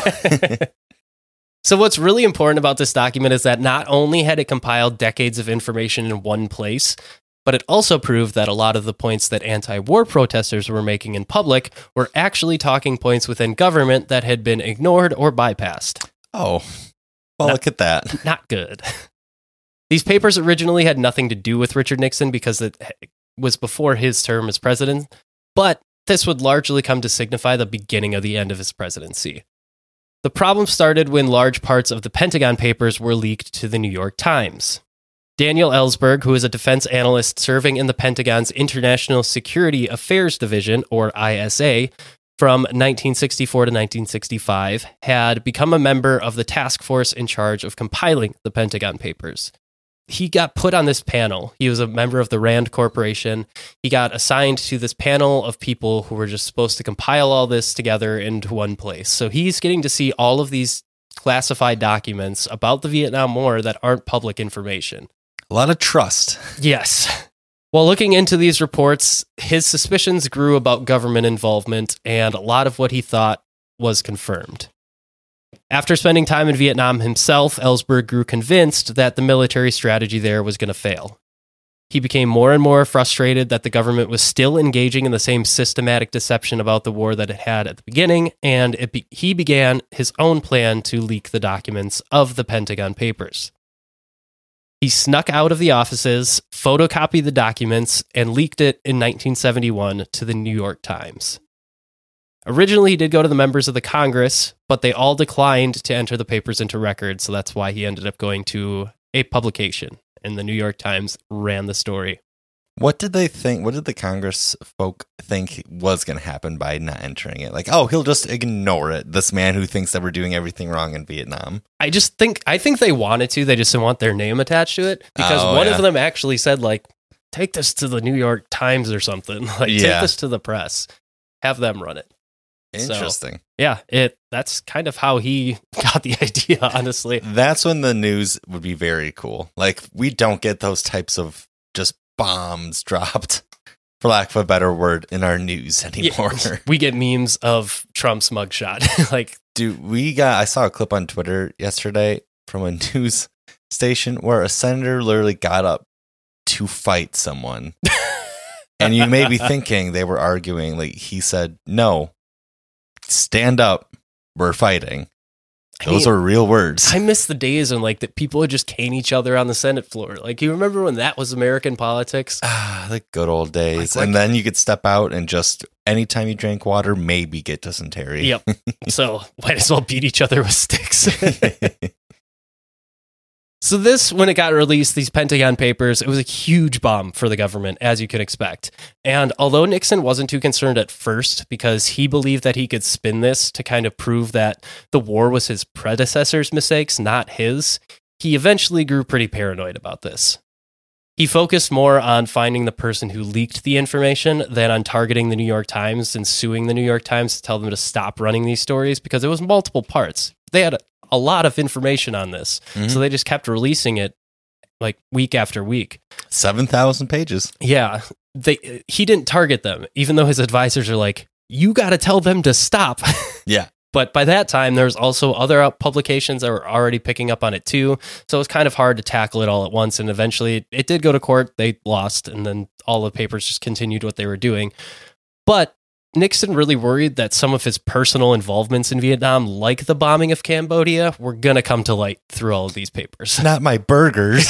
So what's really important about this document is that not only had it compiled decades of information in one place, but it also proved that a lot of the points that anti-war protesters were making in public were actually talking points within government that had been ignored or bypassed. Oh, well, Not- look at that. Not good. These papers originally had nothing to do with Richard Nixon because it was before his term as president, but this would largely come to signify the beginning of the end of his presidency. The problem started when large parts of the Pentagon Papers were leaked to the New York Times. Daniel Ellsberg, who is a defense analyst serving in the Pentagon's International Security Affairs Division, or I S A, from nineteen sixty-four to nineteen sixty-five, had become a member of the task force in charge of compiling the Pentagon Papers. He got put on this panel. He was a member of the RAND Corporation. He got assigned to this panel of people who were just supposed to compile all this together into one place. So he's getting to see all of these classified documents about the Vietnam War that aren't public information. A lot of trust. Yes. While looking into these reports, his suspicions grew about government involvement, and a lot of what he thought was confirmed. After spending time in Vietnam himself, Ellsberg grew convinced that the military strategy there was going to fail. He became more and more frustrated that the government was still engaging in the same systematic deception about the war that it had at the beginning, and it be- he began his own plan to leak the documents of the Pentagon Papers. He snuck out of the offices, photocopied the documents, and leaked it in nineteen seventy-one to the New York Times. Originally, he did go to the members of the Congress, but they all declined to enter the papers into record, so that's why he ended up going to a publication, and the New York Times ran the story. What did they think? What did the Congress folk think was going to happen by not entering it? Like, oh, he'll just ignore it. This man who thinks that we're doing everything wrong in Vietnam. I just think, I think they wanted to. They just didn't want their name attached to it, because Oh, one yeah. of them actually said, like, take this to the New York Times or something. Like, Yeah. take this to the press. Have them run it. So- Interesting. Yeah, it. That's kind of how he got the idea, honestly. That's when the news would be very cool. Like, we don't get those types of just bombs dropped, for lack of a better word, in our news anymore. Yeah, we get memes of Trump's mugshot. Like, Dude, we got, I saw a clip on Twitter yesterday from a news station where a senator literally got up to fight someone. And you may be thinking they were arguing. Like, he said, no, stand up, we're fighting. I Those mean, are real words. I miss the days when, like, that people would just cane each other on the Senate floor. Like, you remember when that was American politics? Ah, the good old days. Like, and like- then you could step out and just, anytime you drank water, maybe get dysentery. Yep. So might as well beat each other with sticks. So this, when it got released, these Pentagon Papers, it was a huge bomb for the government, as you can expect. And although Nixon wasn't too concerned at first, because he believed that he could spin this to kind of prove that the war was his predecessor's mistakes, not his, he eventually grew pretty paranoid about this. He focused more on finding the person who leaked the information than on targeting the New York Times and suing the New York Times to tell them to stop running these stories, because it was multiple parts. They had a, a lot of information on this, Mhm. so they just kept releasing it like week after week. seven thousand pages. Yeah, they he didn't target them, even though his advisors are like, you got to tell them to stop. Yeah. But by that time, there's also other publications that were already picking up on it too. So it was kind of hard to tackle it all at once. And eventually it did go to court. They lost. And then all the papers just continued what they were doing. But Nixon really worried that some of his personal involvements in Vietnam, like the bombing of Cambodia, were going to come to light through all of these papers. Not my burgers.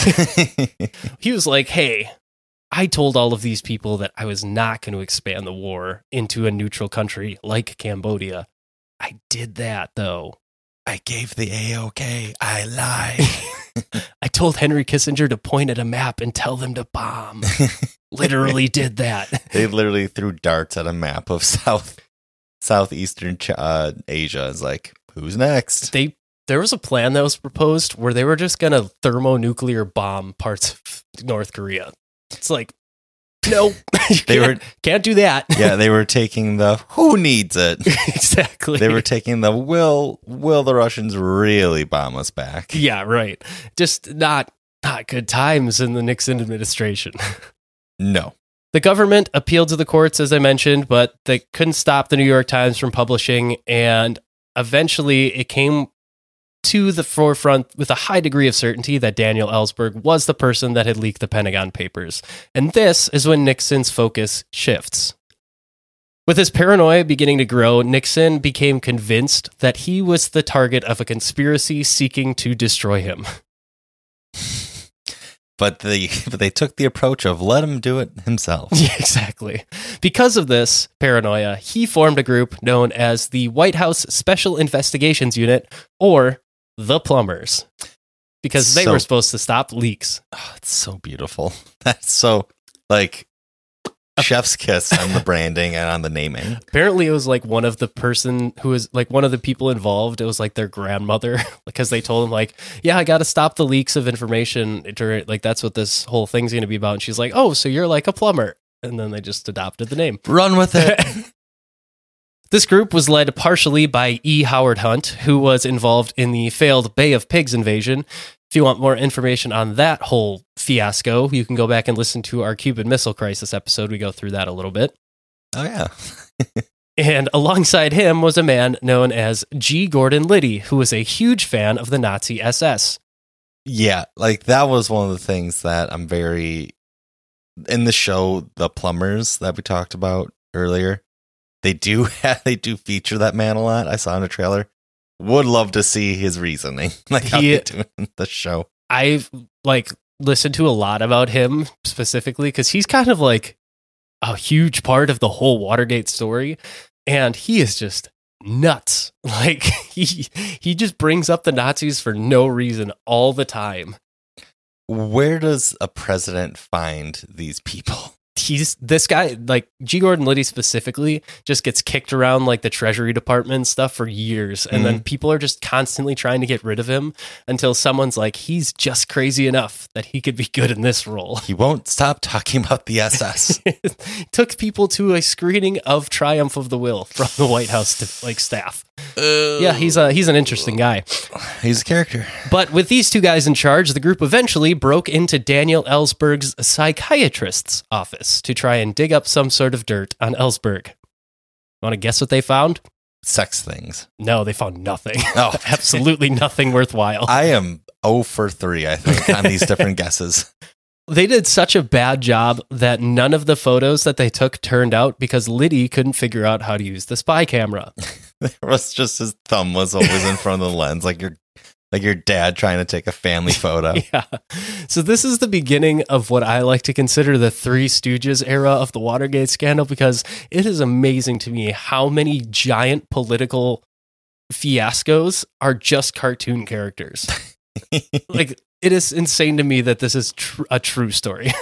He was like, hey, I told all of these people that I was not going to expand the war into a neutral country like Cambodia. I did that, though. I gave the A-OK. I lied. I told Henry Kissinger to point at a map and tell them to bomb. Literally did that. They literally threw darts at a map of South Southeastern Ch- uh, Asia. It's like, who's next? They there was a plan that was proposed where they were just going to thermonuclear bomb parts of North Korea. It's like, no, you They can't, were- can't do that. Yeah, they were taking the who needs it. Exactly. They were taking the will will the Russians really bomb us back? Yeah, right. Just not not good times in the Nixon administration. No. The government appealed to the courts, as I mentioned, but they couldn't stop the New York Times from publishing, and eventually it came to the forefront with a high degree of certainty that Daniel Ellsberg was the person that had leaked the Pentagon Papers. And this is when Nixon's focus shifts. With his paranoia beginning to grow, Nixon became convinced that he was the target of a conspiracy seeking to destroy him. But they but they took the approach of let him do it himself. Yeah, exactly. Because of this paranoia, he formed a group known as the White House Special Investigations Unit, or the Plumbers, because they So- were supposed to stop leaks. Oh, it's so beautiful. That's so like chef's kiss on the branding and on the naming. Apparently, it was like one of the person who was like one of the people involved. It was like their grandmother, because they told him like, "Yeah, I got to stop the leaks of information. During, like that's what this whole thing's going to be about." And she's like, "Oh, so you're like a plumber?" And then they just adopted the name. Run with it. This group was led partially by E. Howard Hunt, who was involved in the failed Bay of Pigs invasion. If you want more information on that whole fiasco, you can go back and listen to our Cuban Missile Crisis episode. We go through that a little bit. Oh yeah. And alongside him was a man known as G. Gordon Liddy, who was a huge fan of the Nazi S S. Yeah, like that was one of the things that I'm very in the show, The Plumbers that we talked about earlier. They do have, they do feature that man a lot. I saw in a trailer. Would love to see his reasoning, like how He- they do in the show. I've like listened to a lot about him specifically because he's kind of like a huge part of the whole Watergate story, and he is just nuts. Like he he just brings up the Nazis for no reason all the time. Where does a president find these people? He's this guy, like G. Gordon Liddy specifically, just gets kicked around like the Treasury Department and stuff for years. And then people are just constantly trying to get rid of him until someone's like, he's just crazy enough that he could be good in this role. He won't stop talking about the S S. Took people to a screening of Triumph of the Will from the White House to like staff. Yeah, he's a he's an interesting guy. He's a character. But with these two guys in charge, the group eventually broke into Daniel Ellsberg's psychiatrist's office to try and dig up some sort of dirt on Ellsberg. Want to guess what they found? Sex things. No, they found nothing. Oh. Absolutely nothing worthwhile. I am oh for three, I think, on these different guesses. They did such a bad job that none of the photos that they took turned out because Liddy couldn't figure out how to use the spy camera. There was just his thumb was always in front of the lens, like your like your dad trying to take a family photo. Yeah. So this is the beginning of what I like to consider the Three Stooges era of the Watergate scandal, because it is amazing to me how many giant political fiascos are just cartoon characters. Like, it is insane to me that this is tr- a true story.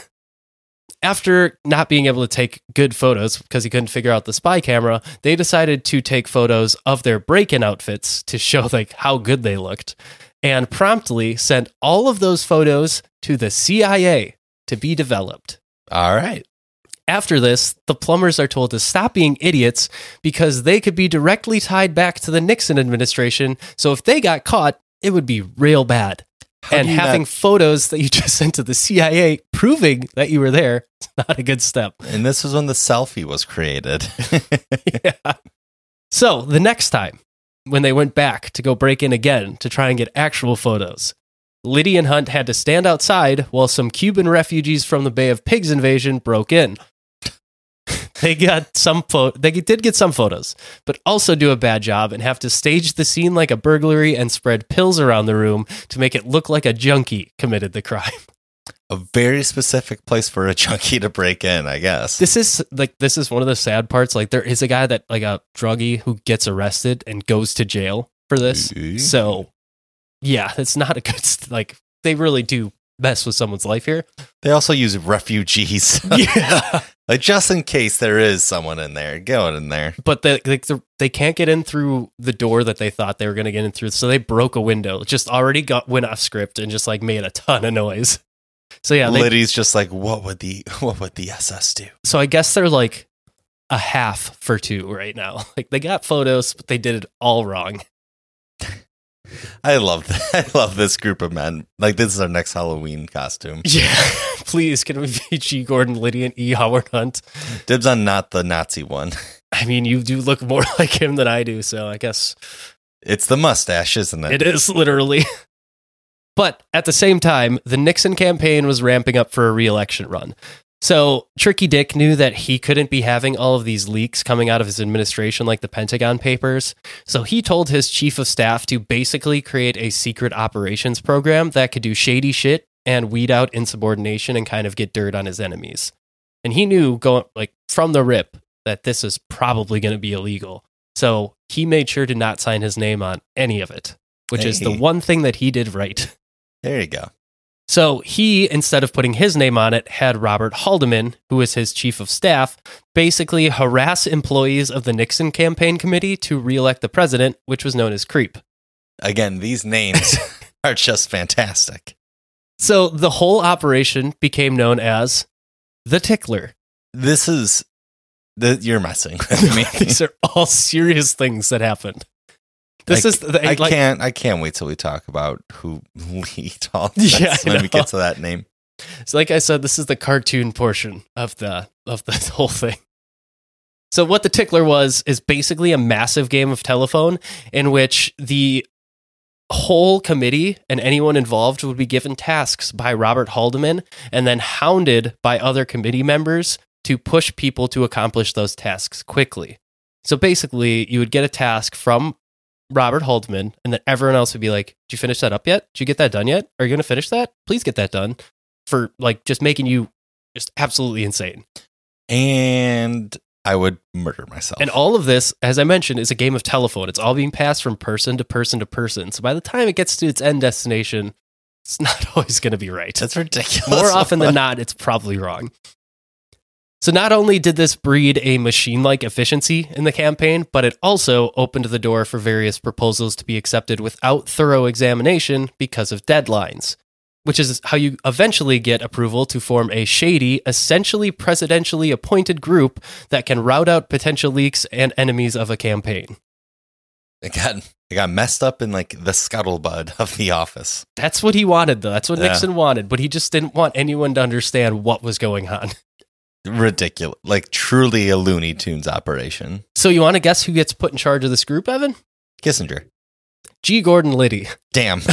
After not being able to take good photos because he couldn't figure out the spy camera, they decided to take photos of their break-in outfits to show like how good they looked, and promptly sent all of those photos to the C I A to be developed. All right. After this, the plumbers are told to stop being idiots because they could be directly tied back to the Nixon administration. So if they got caught, it would be real bad. How and do you having not- photos that you just sent to the C I A proving that you were there, it's not a good step. and this was when the selfie was created. Yeah. So the next time, when they went back to go break in again to try and get actual photos, Liddy and Hunt had to stand outside while some Cuban refugees from the Bay of Pigs invasion broke in. They got some pho- They did get some photos, but also do a bad job and have to stage the scene like a burglary and spread pills around the room to make it look like a junkie committed the crime. A very specific place for a junkie to break in, I guess. This is like this is one of the sad parts. Like there is a guy that like a druggie who gets arrested and goes to jail for this. Ooh. So yeah, it's not a good st- like they really do mess with someone's life here. They also use refugees. Yeah. Like just in case there is someone in there, go in there. But they, like, the, they can't get in through the door that they thought they were going to get in through. So they broke a window, just already got went off script and just like made a ton of noise. So yeah, they, Liddy's just like, what would the what would the S S do? so I guess they're like a half for two right now. Like they got photos, but they did it all wrong. I love that. I love this group of men. Like this is our next Halloween costume. Yeah. Please, can we be G. Gordon Liddy and E. Howard Hunt? Dibs on not the Nazi one. I mean, you do look more like him than I do, so I guess It's the mustache, isn't it? it is literally. But at the same time, the Nixon campaign was ramping up for a re-election run. So Tricky Dick knew that he couldn't be having all of these leaks coming out of his administration like the Pentagon Papers. So he told his chief of staff to basically create a secret operations program that could do shady shit and weed out insubordination and kind of get dirt on his enemies. And he knew going like from the rip that this is probably going to be illegal. So he made sure to not sign his name on any of it, which Hey. is the one thing that he did right. There you go. So he, instead of putting his name on it, had Robert Haldeman, who was his chief of staff, basically harass employees of the Nixon campaign committee to reelect the president, which was known as CREEP. Again, these names are just fantastic. So the whole operation became known as the Tickler. This is the you're messing with me. These are all serious things that happened. This I, is the, I like, can't I can't wait till we talk about who leaked all this Yeah, I when we know. get to that name. So like I said, this is the cartoon portion of the of the whole thing. So what the Tickler was is basically a massive game of telephone in which the whole committee and anyone involved would be given tasks by Robert Haldeman and then hounded by other committee members to push people to accomplish those tasks quickly. So basically, you would get a task from Robert Haldeman, and then everyone else would be like, did you finish that up yet? Did you get that done yet? Are you going to finish that? Please get that done. For like just making you just absolutely insane. And I would murder myself. And all of this, as I mentioned, is a game of telephone. It's all being passed from person to person to person. So by the time it gets to its end destination, it's not always going to be right. That's ridiculous. More often than not, it's probably wrong. So not only did this breed a machine-like efficiency in the campaign, but it also opened the door for various proposals to be accepted without thorough examination because of deadlines, which is how you eventually get approval to form a shady, essentially presidentially appointed group that can rout out potential leaks and enemies of a campaign. It got it got messed up in like the scuttlebutt of the office. That's what he wanted, though. That's what Yeah. Nixon wanted, but he just didn't want anyone to understand what was going on. Ridiculous. Like truly a Looney Tunes operation. So you want to guess who gets put in charge of this group, Evan? Kissinger. G. Gordon Liddy. Damn.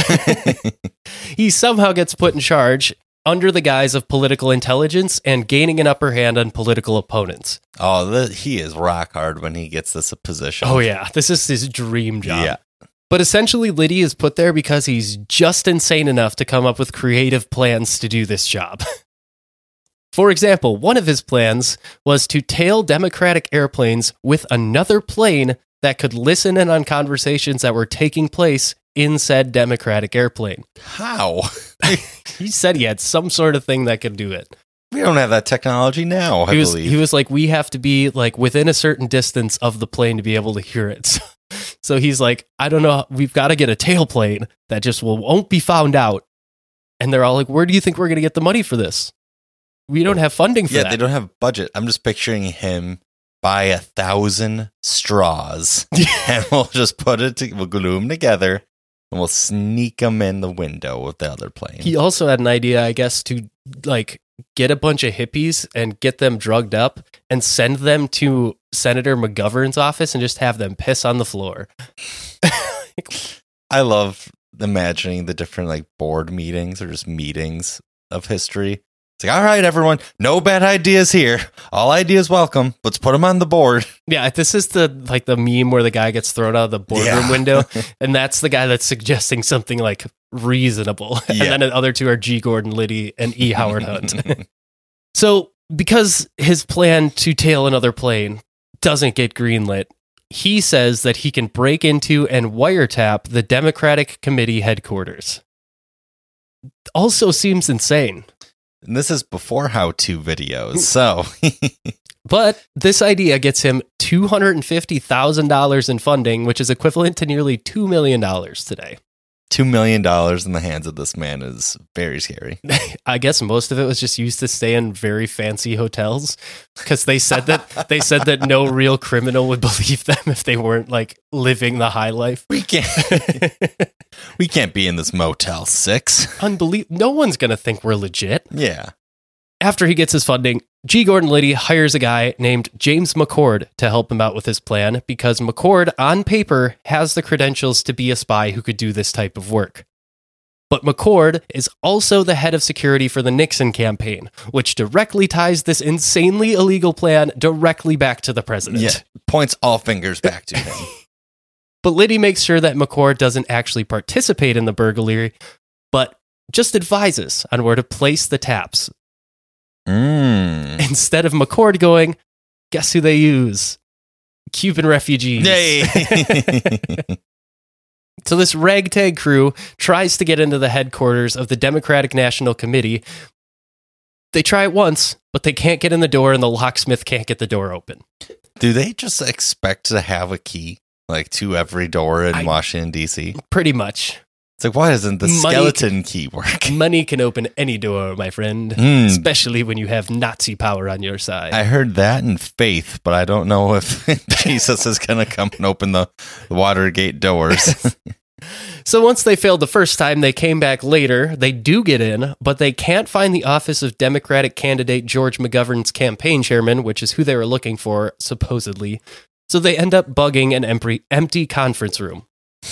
He somehow gets put in charge under the guise of political intelligence and gaining an upper hand on political opponents. oh, the, he is rock hard when he gets this position. Oh, yeah. This is his dream job. Yeah. But essentially, Liddy is put there because he's just insane enough to come up with creative plans to do this job. For example, one of his plans was to tail Democratic airplanes with another plane that could listen in on conversations that were taking place in said Democratic airplane. How? He said he had some sort of thing that could do it. We don't have that technology now, I He was, believe. he was like, we have to be like within a certain distance of the plane to be able to hear it. So, so he's like, I don't know, we've got to get a tailplane that just will, won't be found out. And they're all like, where do you think we're going to get the money for this? We don't have funding for yeah, that. they don't have budget. I'm just picturing him buy a thousand straws and we'll just put it, to, we'll glue them together and we'll sneak them in the window of the other plane. He also had an idea, I guess, to like get a bunch of hippies and get them drugged up and send them to Senator McGovern's office and just have them piss on the floor. I love imagining the different like board meetings or just meetings of history. It's like, all right, everyone, no bad ideas here. All ideas welcome. Let's put them on the board. Yeah, this is the like the meme where the guy gets thrown out of the boardroom Yeah. window, and that's the guy that's suggesting something like reasonable. And Yeah. then the other two are G. Gordon Liddy and E. Howard Hunt. So, because his plan to tail another plane doesn't get greenlit, he says that he can break into and wiretap the Democratic Committee headquarters. Also seems insane. And this is before how-to videos, so But this idea gets him two hundred fifty thousand dollars in funding, which is equivalent to nearly two million dollars today. two million dollars in the hands of this man is very scary. I guess most of it was just used to stay in very fancy hotels because they said that they said that no real criminal would believe them if they weren't like living the high life. We can't we can't be in this Motel six. Unbelievable. No one's going to think we're legit. Yeah. After he gets his funding, G. Gordon Liddy hires a guy named James McCord to help him out with his plan because McCord, on paper, has the credentials to be a spy who could do this type of work. But McCord is also the head of security for the Nixon campaign, which directly ties this insanely illegal plan directly back to the president. Yeah. Points all fingers back to him. But Liddy makes sure that McCord doesn't actually participate in the burglary, but just advises on where to place the taps. Mm. Instead of McCord going, guess who they use? Cuban refugees. Yay. So this ragtag crew tries to get into the headquarters of the Democratic National Committee. They try it once, but they can't get in the door, and the locksmith can't get the door open. Do they just expect to have a key, like, to every door in I- Washington, D C? Pretty much. It's like, why doesn't the Money skeleton key work? Money can open any door, my friend, Mm. especially when you have Nazi power on your side. I heard that in faith, but I don't know if Jesus is going to come and open the Watergate doors. So once they failed the first time, they came back later. They do get in, but they can't find the office of Democratic candidate George McGovern's campaign chairman, which is who they were looking for, supposedly. So they end up bugging an empty, empty conference room.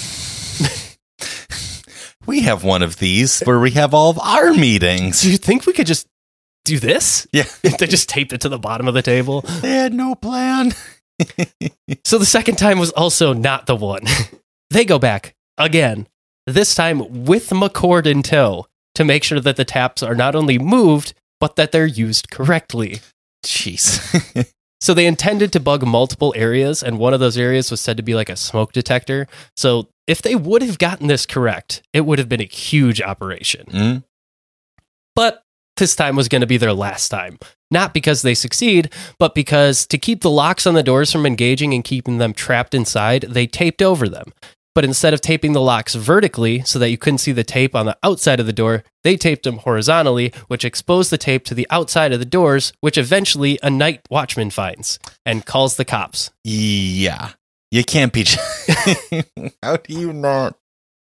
We have one of these where we have all of our meetings. Do you think we could just do this? Yeah. They just taped it to the bottom of the table. They had no plan. So the second time was also not the one. They go back again, this time with McCord in tow, to make sure that the taps are not only moved, but that they're used correctly. Jeez. So they intended to bug multiple areas, and one of those areas was said to be like a smoke detector. So if they would have gotten this correct, it would have been a huge operation. Mm. But this time was going to be their last time. Not because they succeed, but because to keep the locks on the doors from engaging and keeping them trapped inside, they taped over them. But instead of taping the locks vertically so that you couldn't see the tape on the outside of the door, they taped them horizontally, which exposed the tape to the outside of the doors, which eventually a night watchman finds and calls the cops. Yeah. You can't be. How do you not?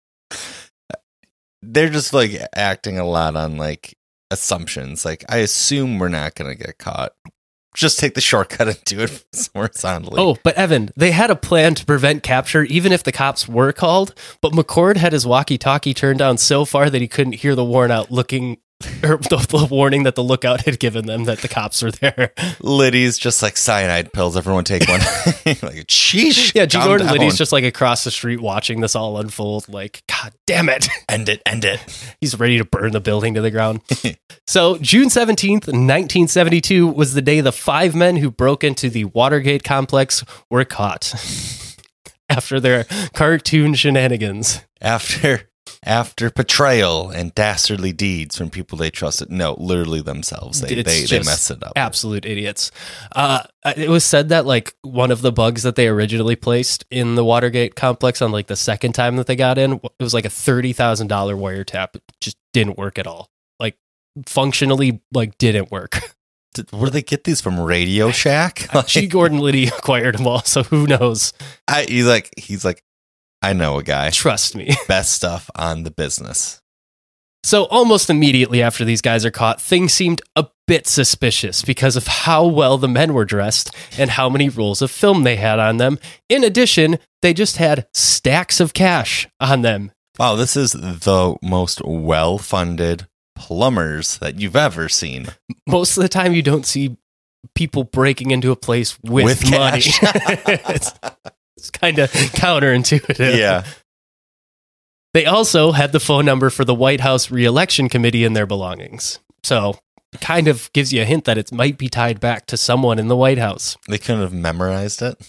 They're just like acting a lot on like assumptions. Like, I assume we're not going to get caught. Just take the shortcut and do it horizontally. Oh, but Evan, they had a plan to prevent capture even if the cops were called, but McCord had his walkie-talkie turned down so far that he couldn't hear the warrant out looking, or the, the warning that the lookout had given them that the cops were there. Liddy's just like cyanide pills. Everyone take one. Like, sheesh. Yeah, G. calm Gordon down. Liddy's just like across the street watching this all unfold, like, God damn it. End it, end it. He's ready to burn the building to the ground. So June seventeenth, nineteen seventy-two was the day the five men who broke into the Watergate complex were caught after their cartoon shenanigans. After after betrayal and dastardly deeds from people they trusted. No, literally themselves. They It's they, they just messed it up. Absolute idiots. Uh, it was said that like one of the bugs that they originally placed in the Watergate complex on like the second time that they got in, it was like a thirty thousand dollars wiretap. It just didn't work at all. Like functionally, like didn't work. Did, where do they get these from? Radio Shack? G. Gordon Liddy acquired them all, so who knows? I, he's like, he's like, I know a guy. Trust me. Best stuff on the business. So almost immediately after these guys are caught, things seemed a bit suspicious because of how well the men were dressed and how many rolls of film they had on them. In addition, they just had stacks of cash on them. Wow, this is the most well-funded plumbers that you've ever seen. Most of the time, you don't see people breaking into a place with, With money. cash. it's it's kind of counterintuitive. Yeah. They also had the phone number for the White House re-election committee in their belongings. So kind of gives you a hint that it might be tied back to someone in the White House. They couldn't have memorized it.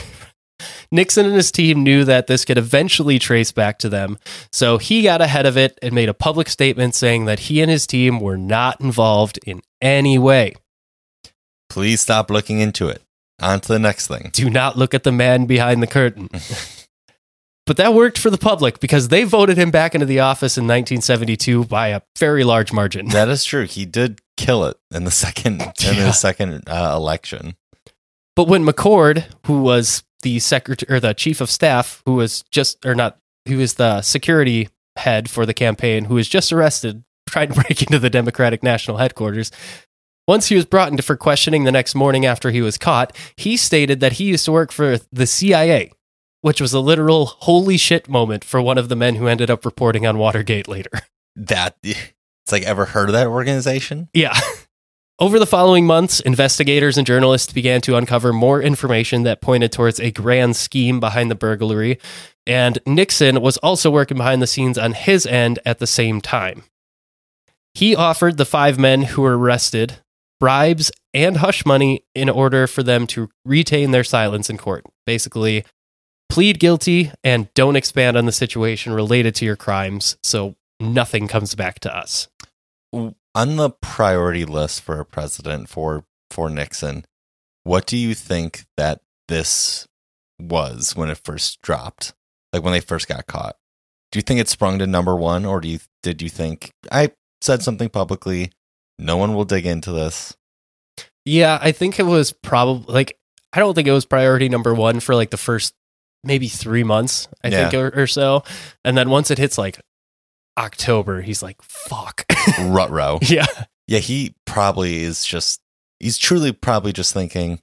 Nixon and his team knew that this could eventually trace back to them, so he got ahead of it and made a public statement saying that he and his team were not involved in any way. Please stop looking into it. On to the next thing. Do not look at the man behind the curtain. But that worked for the public because they voted him back into the office in nineteen seventy-two by a very large margin. That is true. He did kill it in the second in Yeah. the second uh, election. But when McCord, who was the secretary or the chief of staff, who was just or not, who was the security head for the campaign, who was just arrested trying to break into the Democratic National Headquarters, once he was brought into for questioning the next morning after he was caught, he stated that he used to work for the C I A, which was a literal holy shit moment for one of the men who ended up reporting on Watergate later. That it's like, ever heard of that organization? Yeah. Over the following months, investigators and journalists began to uncover more information that pointed towards a grand scheme behind the burglary, and Nixon was also working behind the scenes on his end at the same time. He offered the five men who were arrested bribes and hush money in order for them to retain their silence in court. Basically, plead guilty and don't expand on the situation related to your crimes, so nothing comes back to us. On the priority list for a president for for Nixon, what do you think that this was when it first dropped? Like when they first got caught? Do you think it sprung to number one, or do you did you think I said something publicly, no one will dig into this? Yeah, I think it was probably like I don't think it was priority number one for like the first maybe three months, I Yeah. think, or, or so. And then once it hits like October, he's like, fuck. Ruh-roh. Yeah. Yeah, he probably is just, he's truly probably just thinking,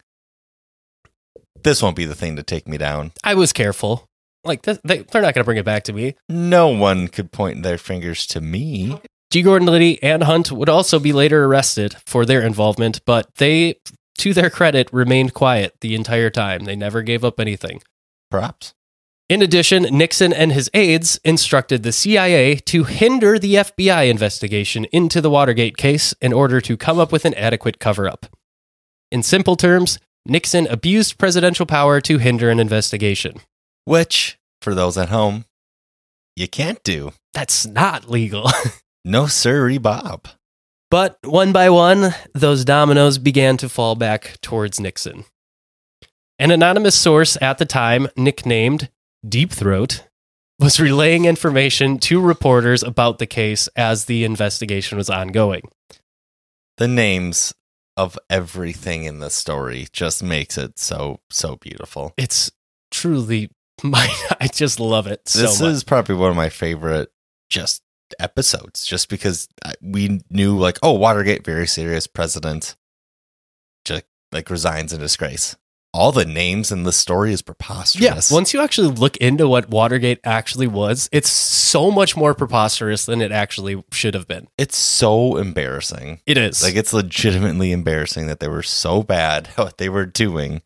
this won't be the thing to take me down. I was careful. Like, th- they, they're not going to bring it back to me. No one could point their fingers to me. G. Gordon Liddy and Hunt would also be later arrested for their involvement, but they, to their credit, remained quiet the entire time. They never gave up anything. Props. In addition, Nixon and his aides instructed the C I A to hinder the F B I investigation into the Watergate case in order to come up with an adequate cover-up. In simple terms, Nixon abused presidential power to hinder an investigation. Which, for those at home, you can't do. That's not legal. No sirree, Bob. But one by one, those dominoes began to fall back towards Nixon. An anonymous source at the time, nicknamed Deep Throat, was relaying information to reporters about the case as the investigation was ongoing. The names of everything in this story just makes it so, so beautiful. It's truly, my, I just love it so This much. is probably one of my favorite just episodes, just because I- we knew like, oh, Watergate, very serious, president just like resigns in disgrace. All the names in the story is preposterous. Yeah, once you actually look into what Watergate actually was, it's so much more preposterous than it actually should have been. It's so embarrassing. It is. Like, it's legitimately embarrassing that they were so bad at what they were doing.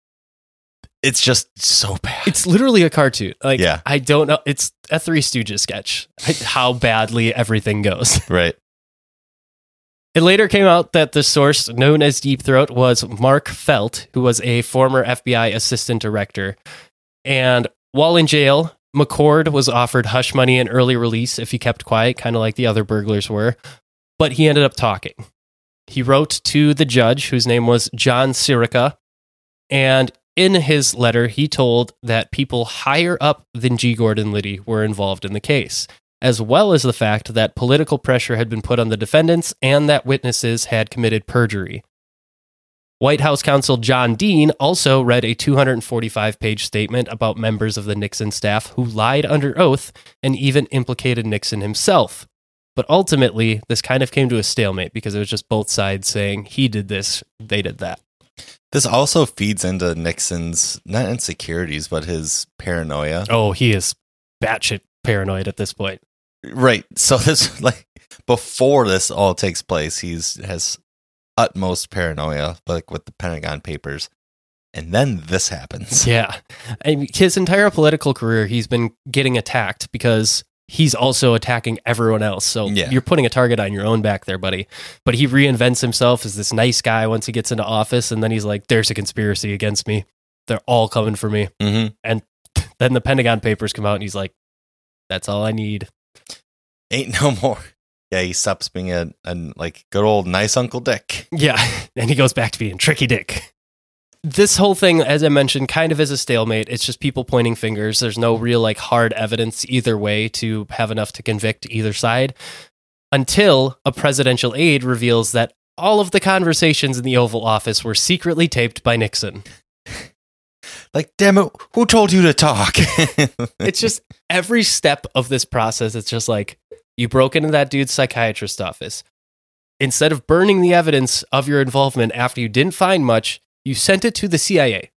It's just so bad. It's literally a cartoon. Like, Yeah. I don't know. It's a Three Stooges sketch. How badly everything goes. Right. It later came out that the source known as Deep Throat was Mark Felt, who was a former F B I assistant director. And while in jail, McCord was offered hush money and early release if he kept quiet, kind of like the other burglars were. But he ended up talking. He wrote to the judge, whose name was John Sirica, and in his letter, he told that people higher up than G. Gordon Liddy were involved in the case, as well as the fact that political pressure had been put on the defendants and that witnesses had committed perjury. White House counsel John Dean also read a two hundred forty-five page statement about members of the Nixon staff who lied under oath and even implicated Nixon himself. But ultimately, this kind of came to a stalemate because it was just both sides saying he did this, they did that. This also feeds into Nixon's, not insecurities, but his paranoia. Oh, he is batshit paranoid at this point. Right. So this, like, before this all takes place, he's has utmost paranoia, like with the Pentagon Papers. And then this happens. Yeah. I mean, his entire political career, he's been getting attacked because he's also attacking everyone else. So Yeah. you're putting a target on your own back there, buddy. But he reinvents himself as this nice guy once he gets into office. And then he's like, there's a conspiracy against me. They're all coming for me. Mm-hmm. And then the Pentagon Papers come out and he's like, that's all I need. Ain't no more. Yeah, he stops being a, a like good old nice Uncle Dick. Yeah. And he goes back to being Tricky Dick. This whole thing, as I mentioned, kind of is a stalemate. It's just people pointing fingers. There's no real like hard evidence either way to have enough to convict either side until a presidential aide reveals that all of the conversations in the Oval Office were secretly taped by Nixon. Like, damn it, who told you to talk? It's just every step of this process. It's just like you broke into that dude's psychiatrist's office. Instead of burning the evidence of your involvement after you didn't find much, you sent it to the C I A.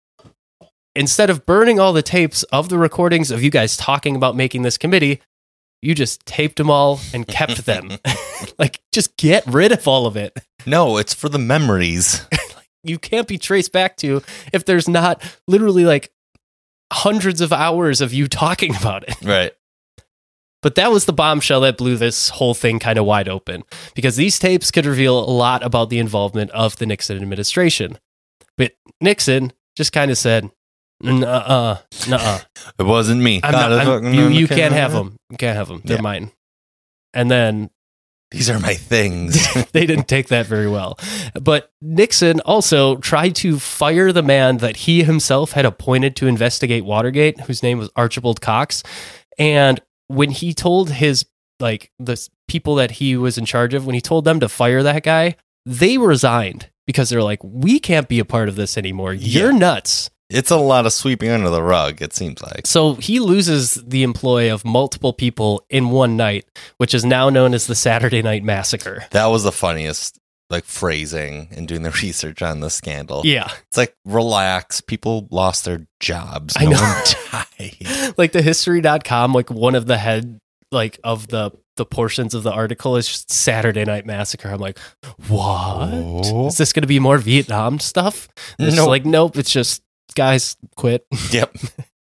Instead of burning all the tapes of the recordings of you guys talking about making this committee, you just taped them all and kept them. Like, just get rid of all of it. No, it's for the memories. You can't be traced back to if there's not literally like hundreds of hours of you talking about it. Right. But that was the bombshell that blew this whole thing kind of wide open, because these tapes could reveal a lot about the involvement of the Nixon administration. But Nixon just kind of said, nuh-uh, nuh-uh. It wasn't me. I'm not, I'm, you you can't have them. You can't have them. They're yeah. mine. And then... These are my things. They didn't take that very well. But Nixon also tried to fire the man that he himself had appointed to investigate Watergate, whose name was Archibald Cox. And when he told his, like, the people that he was in charge of, when he told them to fire that guy, they resigned because they're like, we can't be a part of this anymore. You're yeah. nuts. It's a lot of sweeping under the rug, it seems like. So he loses the employ of multiple people in one night, which is now known as the Saturday Night Massacre. That was the funniest, like, phrasing in doing the research on the scandal. Yeah. It's like, relax. People lost their jobs. No I know. one died. Like, the history dot com, like, one of the head, like, of the, the portions of the article is just Saturday Night Massacre. I'm like, what? Oh. Is this going to be more Vietnam stuff? It's nope. like, nope, it's just... Guys, quit. Yep.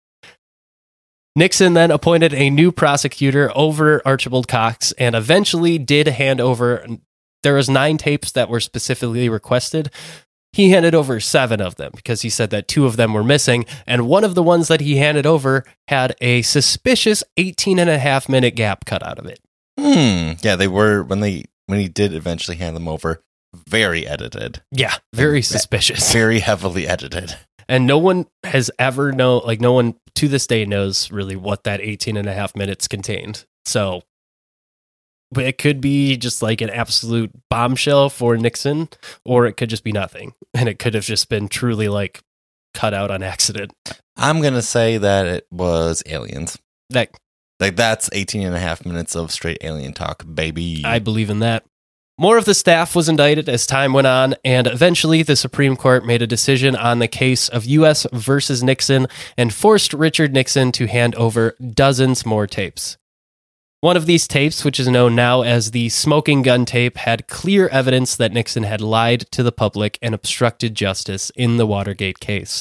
Nixon then appointed a new prosecutor over Archibald Cox and eventually did hand over, there was nine tapes that were specifically requested. He handed over seven of them because he said that two of them were missing. And one of the ones that he handed over had a suspicious eighteen and a half minute gap cut out of it. Hmm. Yeah, they were, when they when he did eventually hand them over, very edited. Yeah, very suspicious. Very heavily edited. And no one has ever know, like no one to this day knows really what that eighteen and a half minutes contained. So but it could be just like an absolute bombshell for Nixon, or it could just be nothing. And it could have just been truly like cut out on accident. I'm going to say that it was aliens. That, like that's eighteen and a half minutes of straight alien talk, baby. I believe in that. More of the staff was indicted as time went on, and eventually the Supreme Court made a decision on the case of U S versus Nixon and forced Richard Nixon to hand over dozens more tapes. One of these tapes, which is known now as the smoking gun tape, had clear evidence that Nixon had lied to the public and obstructed justice in the Watergate case.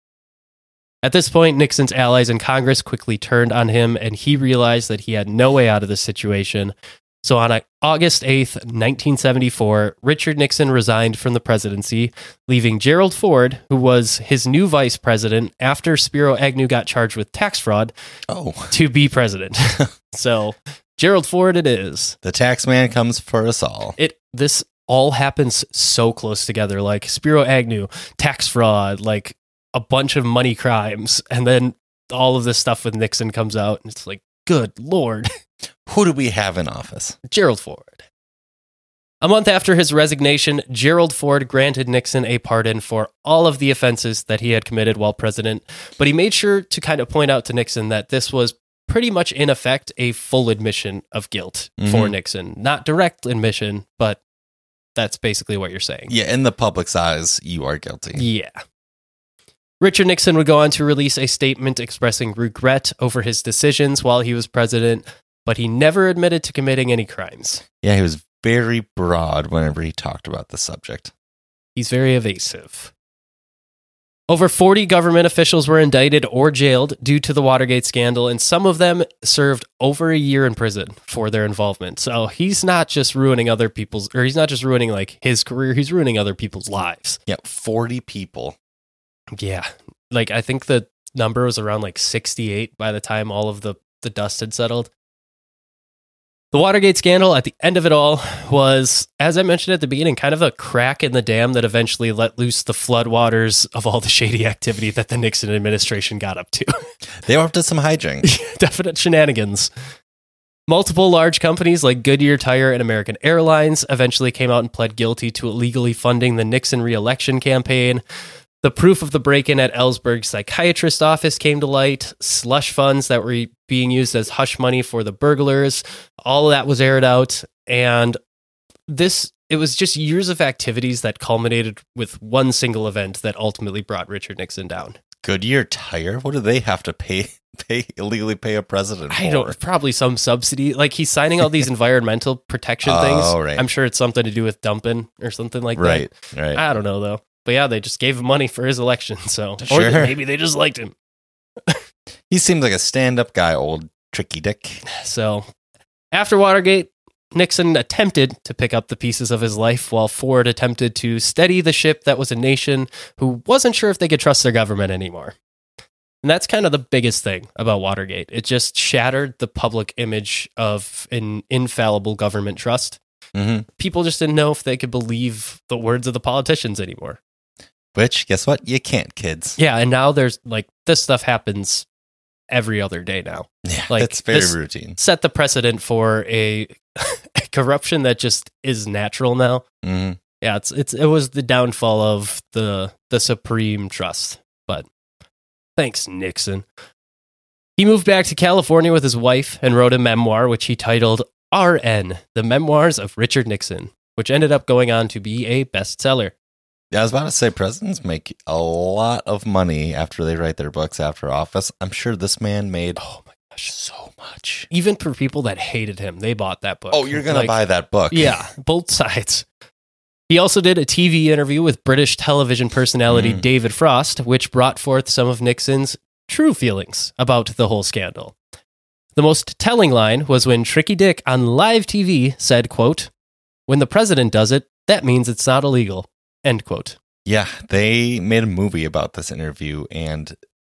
At this point, Nixon's allies in Congress quickly turned on him, and he realized that he had no way out of the situation. So on August eighth, nineteen seventy-four, Richard Nixon resigned from the presidency, leaving Gerald Ford, who was his new vice president after Spiro Agnew got charged with tax fraud, oh. to be president. So Gerald Ford it is. The tax man comes for us all. It This all happens so close together, like Spiro Agnew, tax fraud, like a bunch of money crimes, and then all of this stuff with Nixon comes out, and it's like, good Lord. Who do we have in office? Gerald Ford. A month after his resignation, Gerald Ford granted Nixon a pardon for all of the offenses that he had committed while president, but he made sure to kind of point out to Nixon that this was pretty much in effect a full admission of guilt mm-hmm. for Nixon. Not direct admission, but that's basically what you're saying. Yeah, in the public's eyes, you are guilty. Yeah. Richard Nixon would go on to release a statement expressing regret over his decisions while he was president, but he never admitted to committing any crimes. Yeah, he was very broad whenever he talked about the subject. He's very evasive. Over forty government officials were indicted or jailed due to the Watergate scandal, and some of them served over a year in prison for their involvement. So he's not just ruining other people's, or he's not just ruining like his career, he's ruining other people's lives. Yeah, forty people. Yeah. Like I think the number was around like sixty-eight by the time all of the, the dust had settled. The Watergate scandal, at the end of it all, was, as I mentioned at the beginning, kind of a crack in the dam that eventually let loose the floodwaters of all the shady activity that the Nixon administration got up to. They were up to some hijinks. Definite shenanigans. Multiple large companies like Goodyear Tire and American Airlines eventually came out and pled guilty to illegally funding the Nixon re-election campaign. The proof of the break-in at Ellsberg's psychiatrist office came to light. Slush funds that were being used as hush money for the burglars. All of that was aired out. And this, it was just years of activities that culminated with one single event that ultimately brought Richard Nixon down. Goodyear Tire? What do they have to pay, pay illegally pay a president for? I don't, probably some subsidy. Like he's signing all these environmental protection oh, things. Right. I'm sure it's something to do with dumping or something like right, that. Right, right. I don't know, though. But yeah, they just gave him money for his election, so sure. Or maybe they just liked him. He seems like a stand-up guy, old Tricky Dick. So after Watergate, Nixon attempted to pick up the pieces of his life while Ford attempted to steady the ship that was a nation who wasn't sure if they could trust their government anymore. And that's kind of the biggest thing about Watergate. It just shattered the public image of an infallible government trust. Mm-hmm. People just didn't know if they could believe the words of the politicians anymore. Which, guess what? You can't, kids. Yeah, and now there's like this stuff happens every other day now. Yeah, like, it's very this routine. Set the precedent for a, a corruption that just is natural now. Mm-hmm. Yeah, it's it's it was the downfall of the the Supreme Trust. But thanks, Nixon. He moved back to California with his wife and wrote a memoir, which he titled R N, The Memoirs of Richard Nixon, which ended up going on to be a bestseller. Yeah, I was about to say, presidents make a lot of money after they write their books after office. I'm sure this man made Oh my gosh, so much. even for people that hated him, they bought that book. Oh, you're going Like, to buy that book. Yeah, both sides. He also did a T V interview with British television personality Mm. David Frost, which brought forth some of Nixon's true feelings about the whole scandal. The most telling line was when Tricky Dick on live T V said, quote, "When the president does it, that means it's not illegal," end quote. Yeah, they made a movie about this interview, and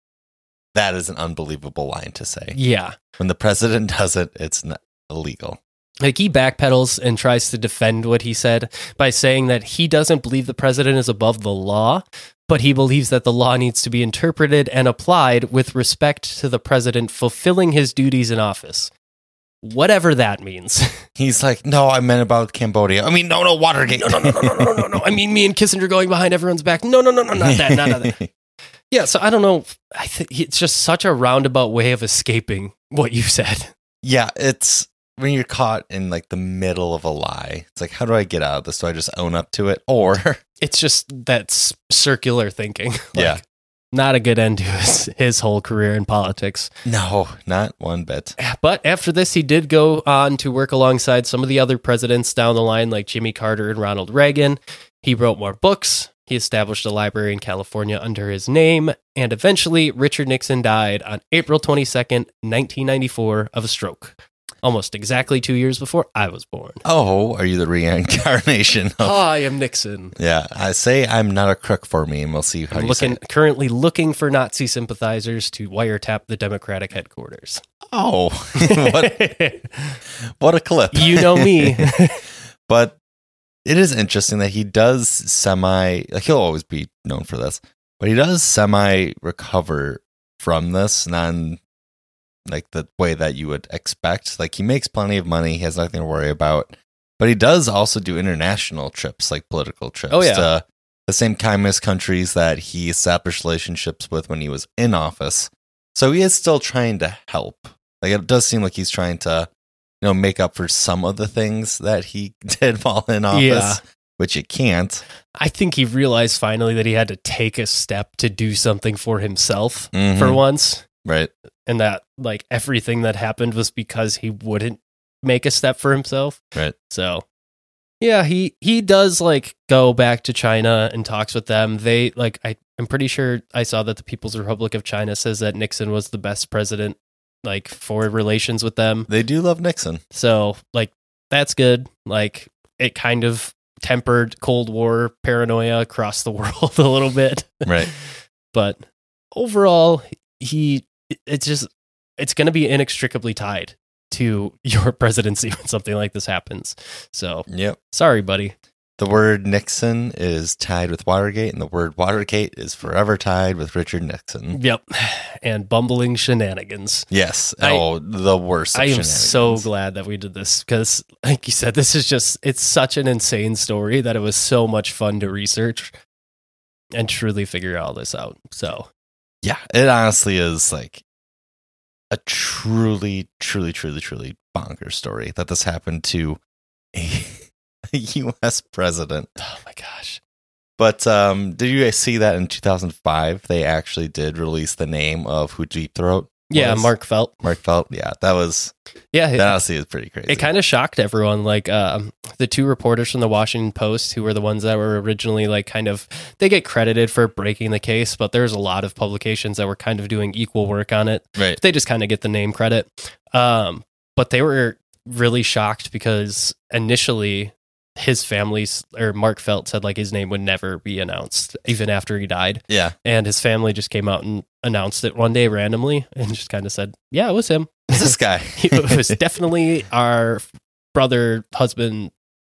that is an unbelievable line to say. Yeah. When the president does it, it's not illegal. Like, he backpedals and tries to defend what he said by saying that he doesn't believe the president is above the law, but he believes that the law needs to be interpreted and applied with respect to the president fulfilling his duties in office. Whatever that means. He's like, no, I meant about Cambodia. I mean, no, no, Watergate. No, no, no, no, no, no, no, no. I mean, me and Kissinger going behind everyone's back. No, no, no, no, not that, not that. Yeah, so I don't know. I think it's just such a roundabout way of escaping what you said. Yeah, it's when you're caught in like the middle of a lie. It's like, how do I get out of this? Do I just own up to it? Or It's just that s- circular thinking. Like, Yeah. Not a good end to his, his whole career in politics. no, not one bit. But after this, he did go on to work alongside some of the other presidents down the line, like Jimmy Carter and Ronald Reagan. He wrote more books. He established a library in California under his name. And eventually, Richard Nixon died on April twenty-second, nineteen ninety-four, of a stroke. Almost exactly two years before I was born. Oh, are you the reincarnation of... I am Nixon. Yeah, I say I'm not a crook for me, and we'll see how I'm you looking, say it. currently looking for Nazi sympathizers to wiretap the Democratic headquarters. Oh, what, what a clip. You know me. But it is interesting that he does semi, like he'll always be known for this, but he does semi recover from this, not in like the way that you would expect. Like he makes plenty of money, he has nothing to worry about, but he does also do international trips, like political trips. Oh, yeah. To the same communist countries that he established relationships with when he was in office. So he is still trying to help. Like it does seem like he's trying to, you know, make up for some of the things that he did while in office, Yeah. which you can't. I think he realized finally that he had to take a step to do something for himself Mhm. for once. Right. And that, like, everything that happened was because he wouldn't make a step for himself. Right. So, yeah, he, he does, like, go back to China and talks with them. They, like, I, I'm pretty sure I saw that the People's Republic of China says that Nixon was the best president, like, for relations with them. They do love Nixon. So, like, that's good. Like, it kind of tempered Cold War paranoia across the world a little bit. Right. But overall, he, it's just, it's going to be inextricably tied to your presidency when something like this happens. So, Yep. sorry, buddy. The word Nixon is tied with Watergate, and the word Watergate is forever tied with Richard Nixon. Yep. And bumbling shenanigans. Yes. I- oh, the worst. Of I am so shenanigans. glad that we did this because, like you said, this is just, it's such an insane story that it was so much fun to research and truly figure all this out. So, Yeah, it honestly is like a truly, truly, truly, truly bonkers story that this happened to a, a U S president. oh my gosh. But um, did you guys see that in two thousand five they actually did release the name of who Deep Throat? Yeah, was? Mark Felt. Mark Felt. Yeah, that was Yeah, that it, honestly is pretty crazy. it kind of shocked everyone. Like um, the two reporters from the Washington Post, who were the ones that were originally like kind of, they get credited for breaking the case, but there's a lot of publications that were kind of doing equal work on it. right. They just kind of get the name credit. Um, but they were really shocked because initially his family's or Mark Felt said like his name would never be announced even after he died. Yeah. And his family just came out and announced it one day randomly and just kind of said, yeah, it was him. It's this guy. It was definitely our brother, husband,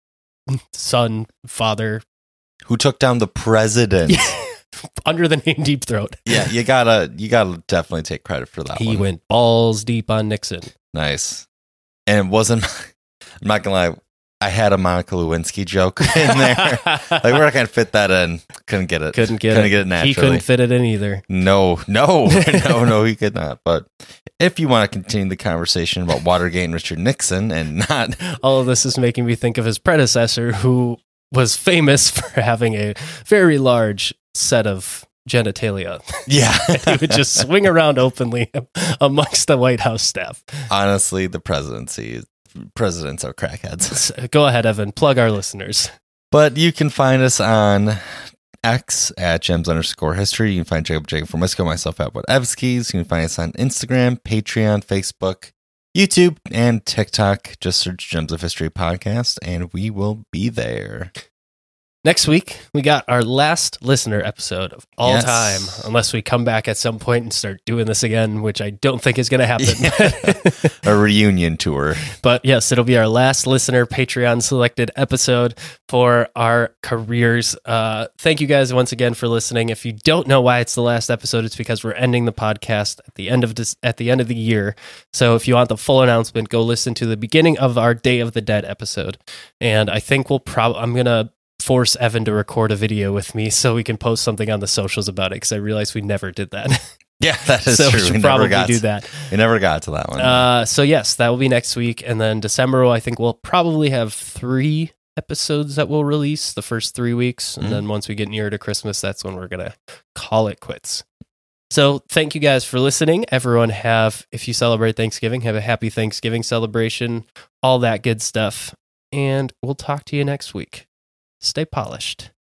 son, father. Who took down the president. Under the name Deep Throat. Yeah, you gotta you gotta definitely take credit for that he one. went balls deep on Nixon. Nice. And it wasn't, I'm not gonna lie, I had a Monica Lewinsky joke in there. Like, we're not gonna fit that in. Couldn't get it. Couldn't get couldn't it. get it naturally. He couldn't fit it in either. No, no, no, no, he could not. But if you want to continue the conversation about Watergate and Richard Nixon and not... All of this is making me think of his predecessor, who was famous for having a very large set of genitalia. Yeah. He would just swing around openly amongst the White House staff. Honestly, the presidency, presidents are crackheads. Go ahead, Evan. Plug our listeners. But you can find us on X at gems underscore history. You can find Jacob Jacob from Wisco, myself at Whatevskis. You can find us on Instagram, Patreon, Facebook, YouTube, and TikTok. Just search Gems of History Podcast, and we will be there. Next week, we got our last listener episode of all Yes. time, unless we come back at some point and start doing this again, which I don't think is going to happen. Yeah. A reunion tour. But yes, it'll be our last listener Patreon selected episode for our careers. Uh, thank you guys once again for listening. If you don't know why it's the last episode, it's because we're ending the podcast at the end of this, at the end of the year. So if you want the full announcement, go listen to the beginning of our Day of the Dead episode. And I think we'll probably, I'm going to force Evan to record a video with me so we can post something on the socials about it, because I realized we never did that. Yeah, that is so true. we should We probably never got do to, that. We never got to that one. Uh, so yes, that will be next week. And then December, I think we'll probably have three episodes that we'll release the first three weeks. And Mhm. then once we get nearer to Christmas, that's when we're going to call it quits. So thank you guys for listening. Everyone have, if you celebrate Thanksgiving, have a happy Thanksgiving celebration, all that good stuff. And we'll talk to you next week. Stay polished.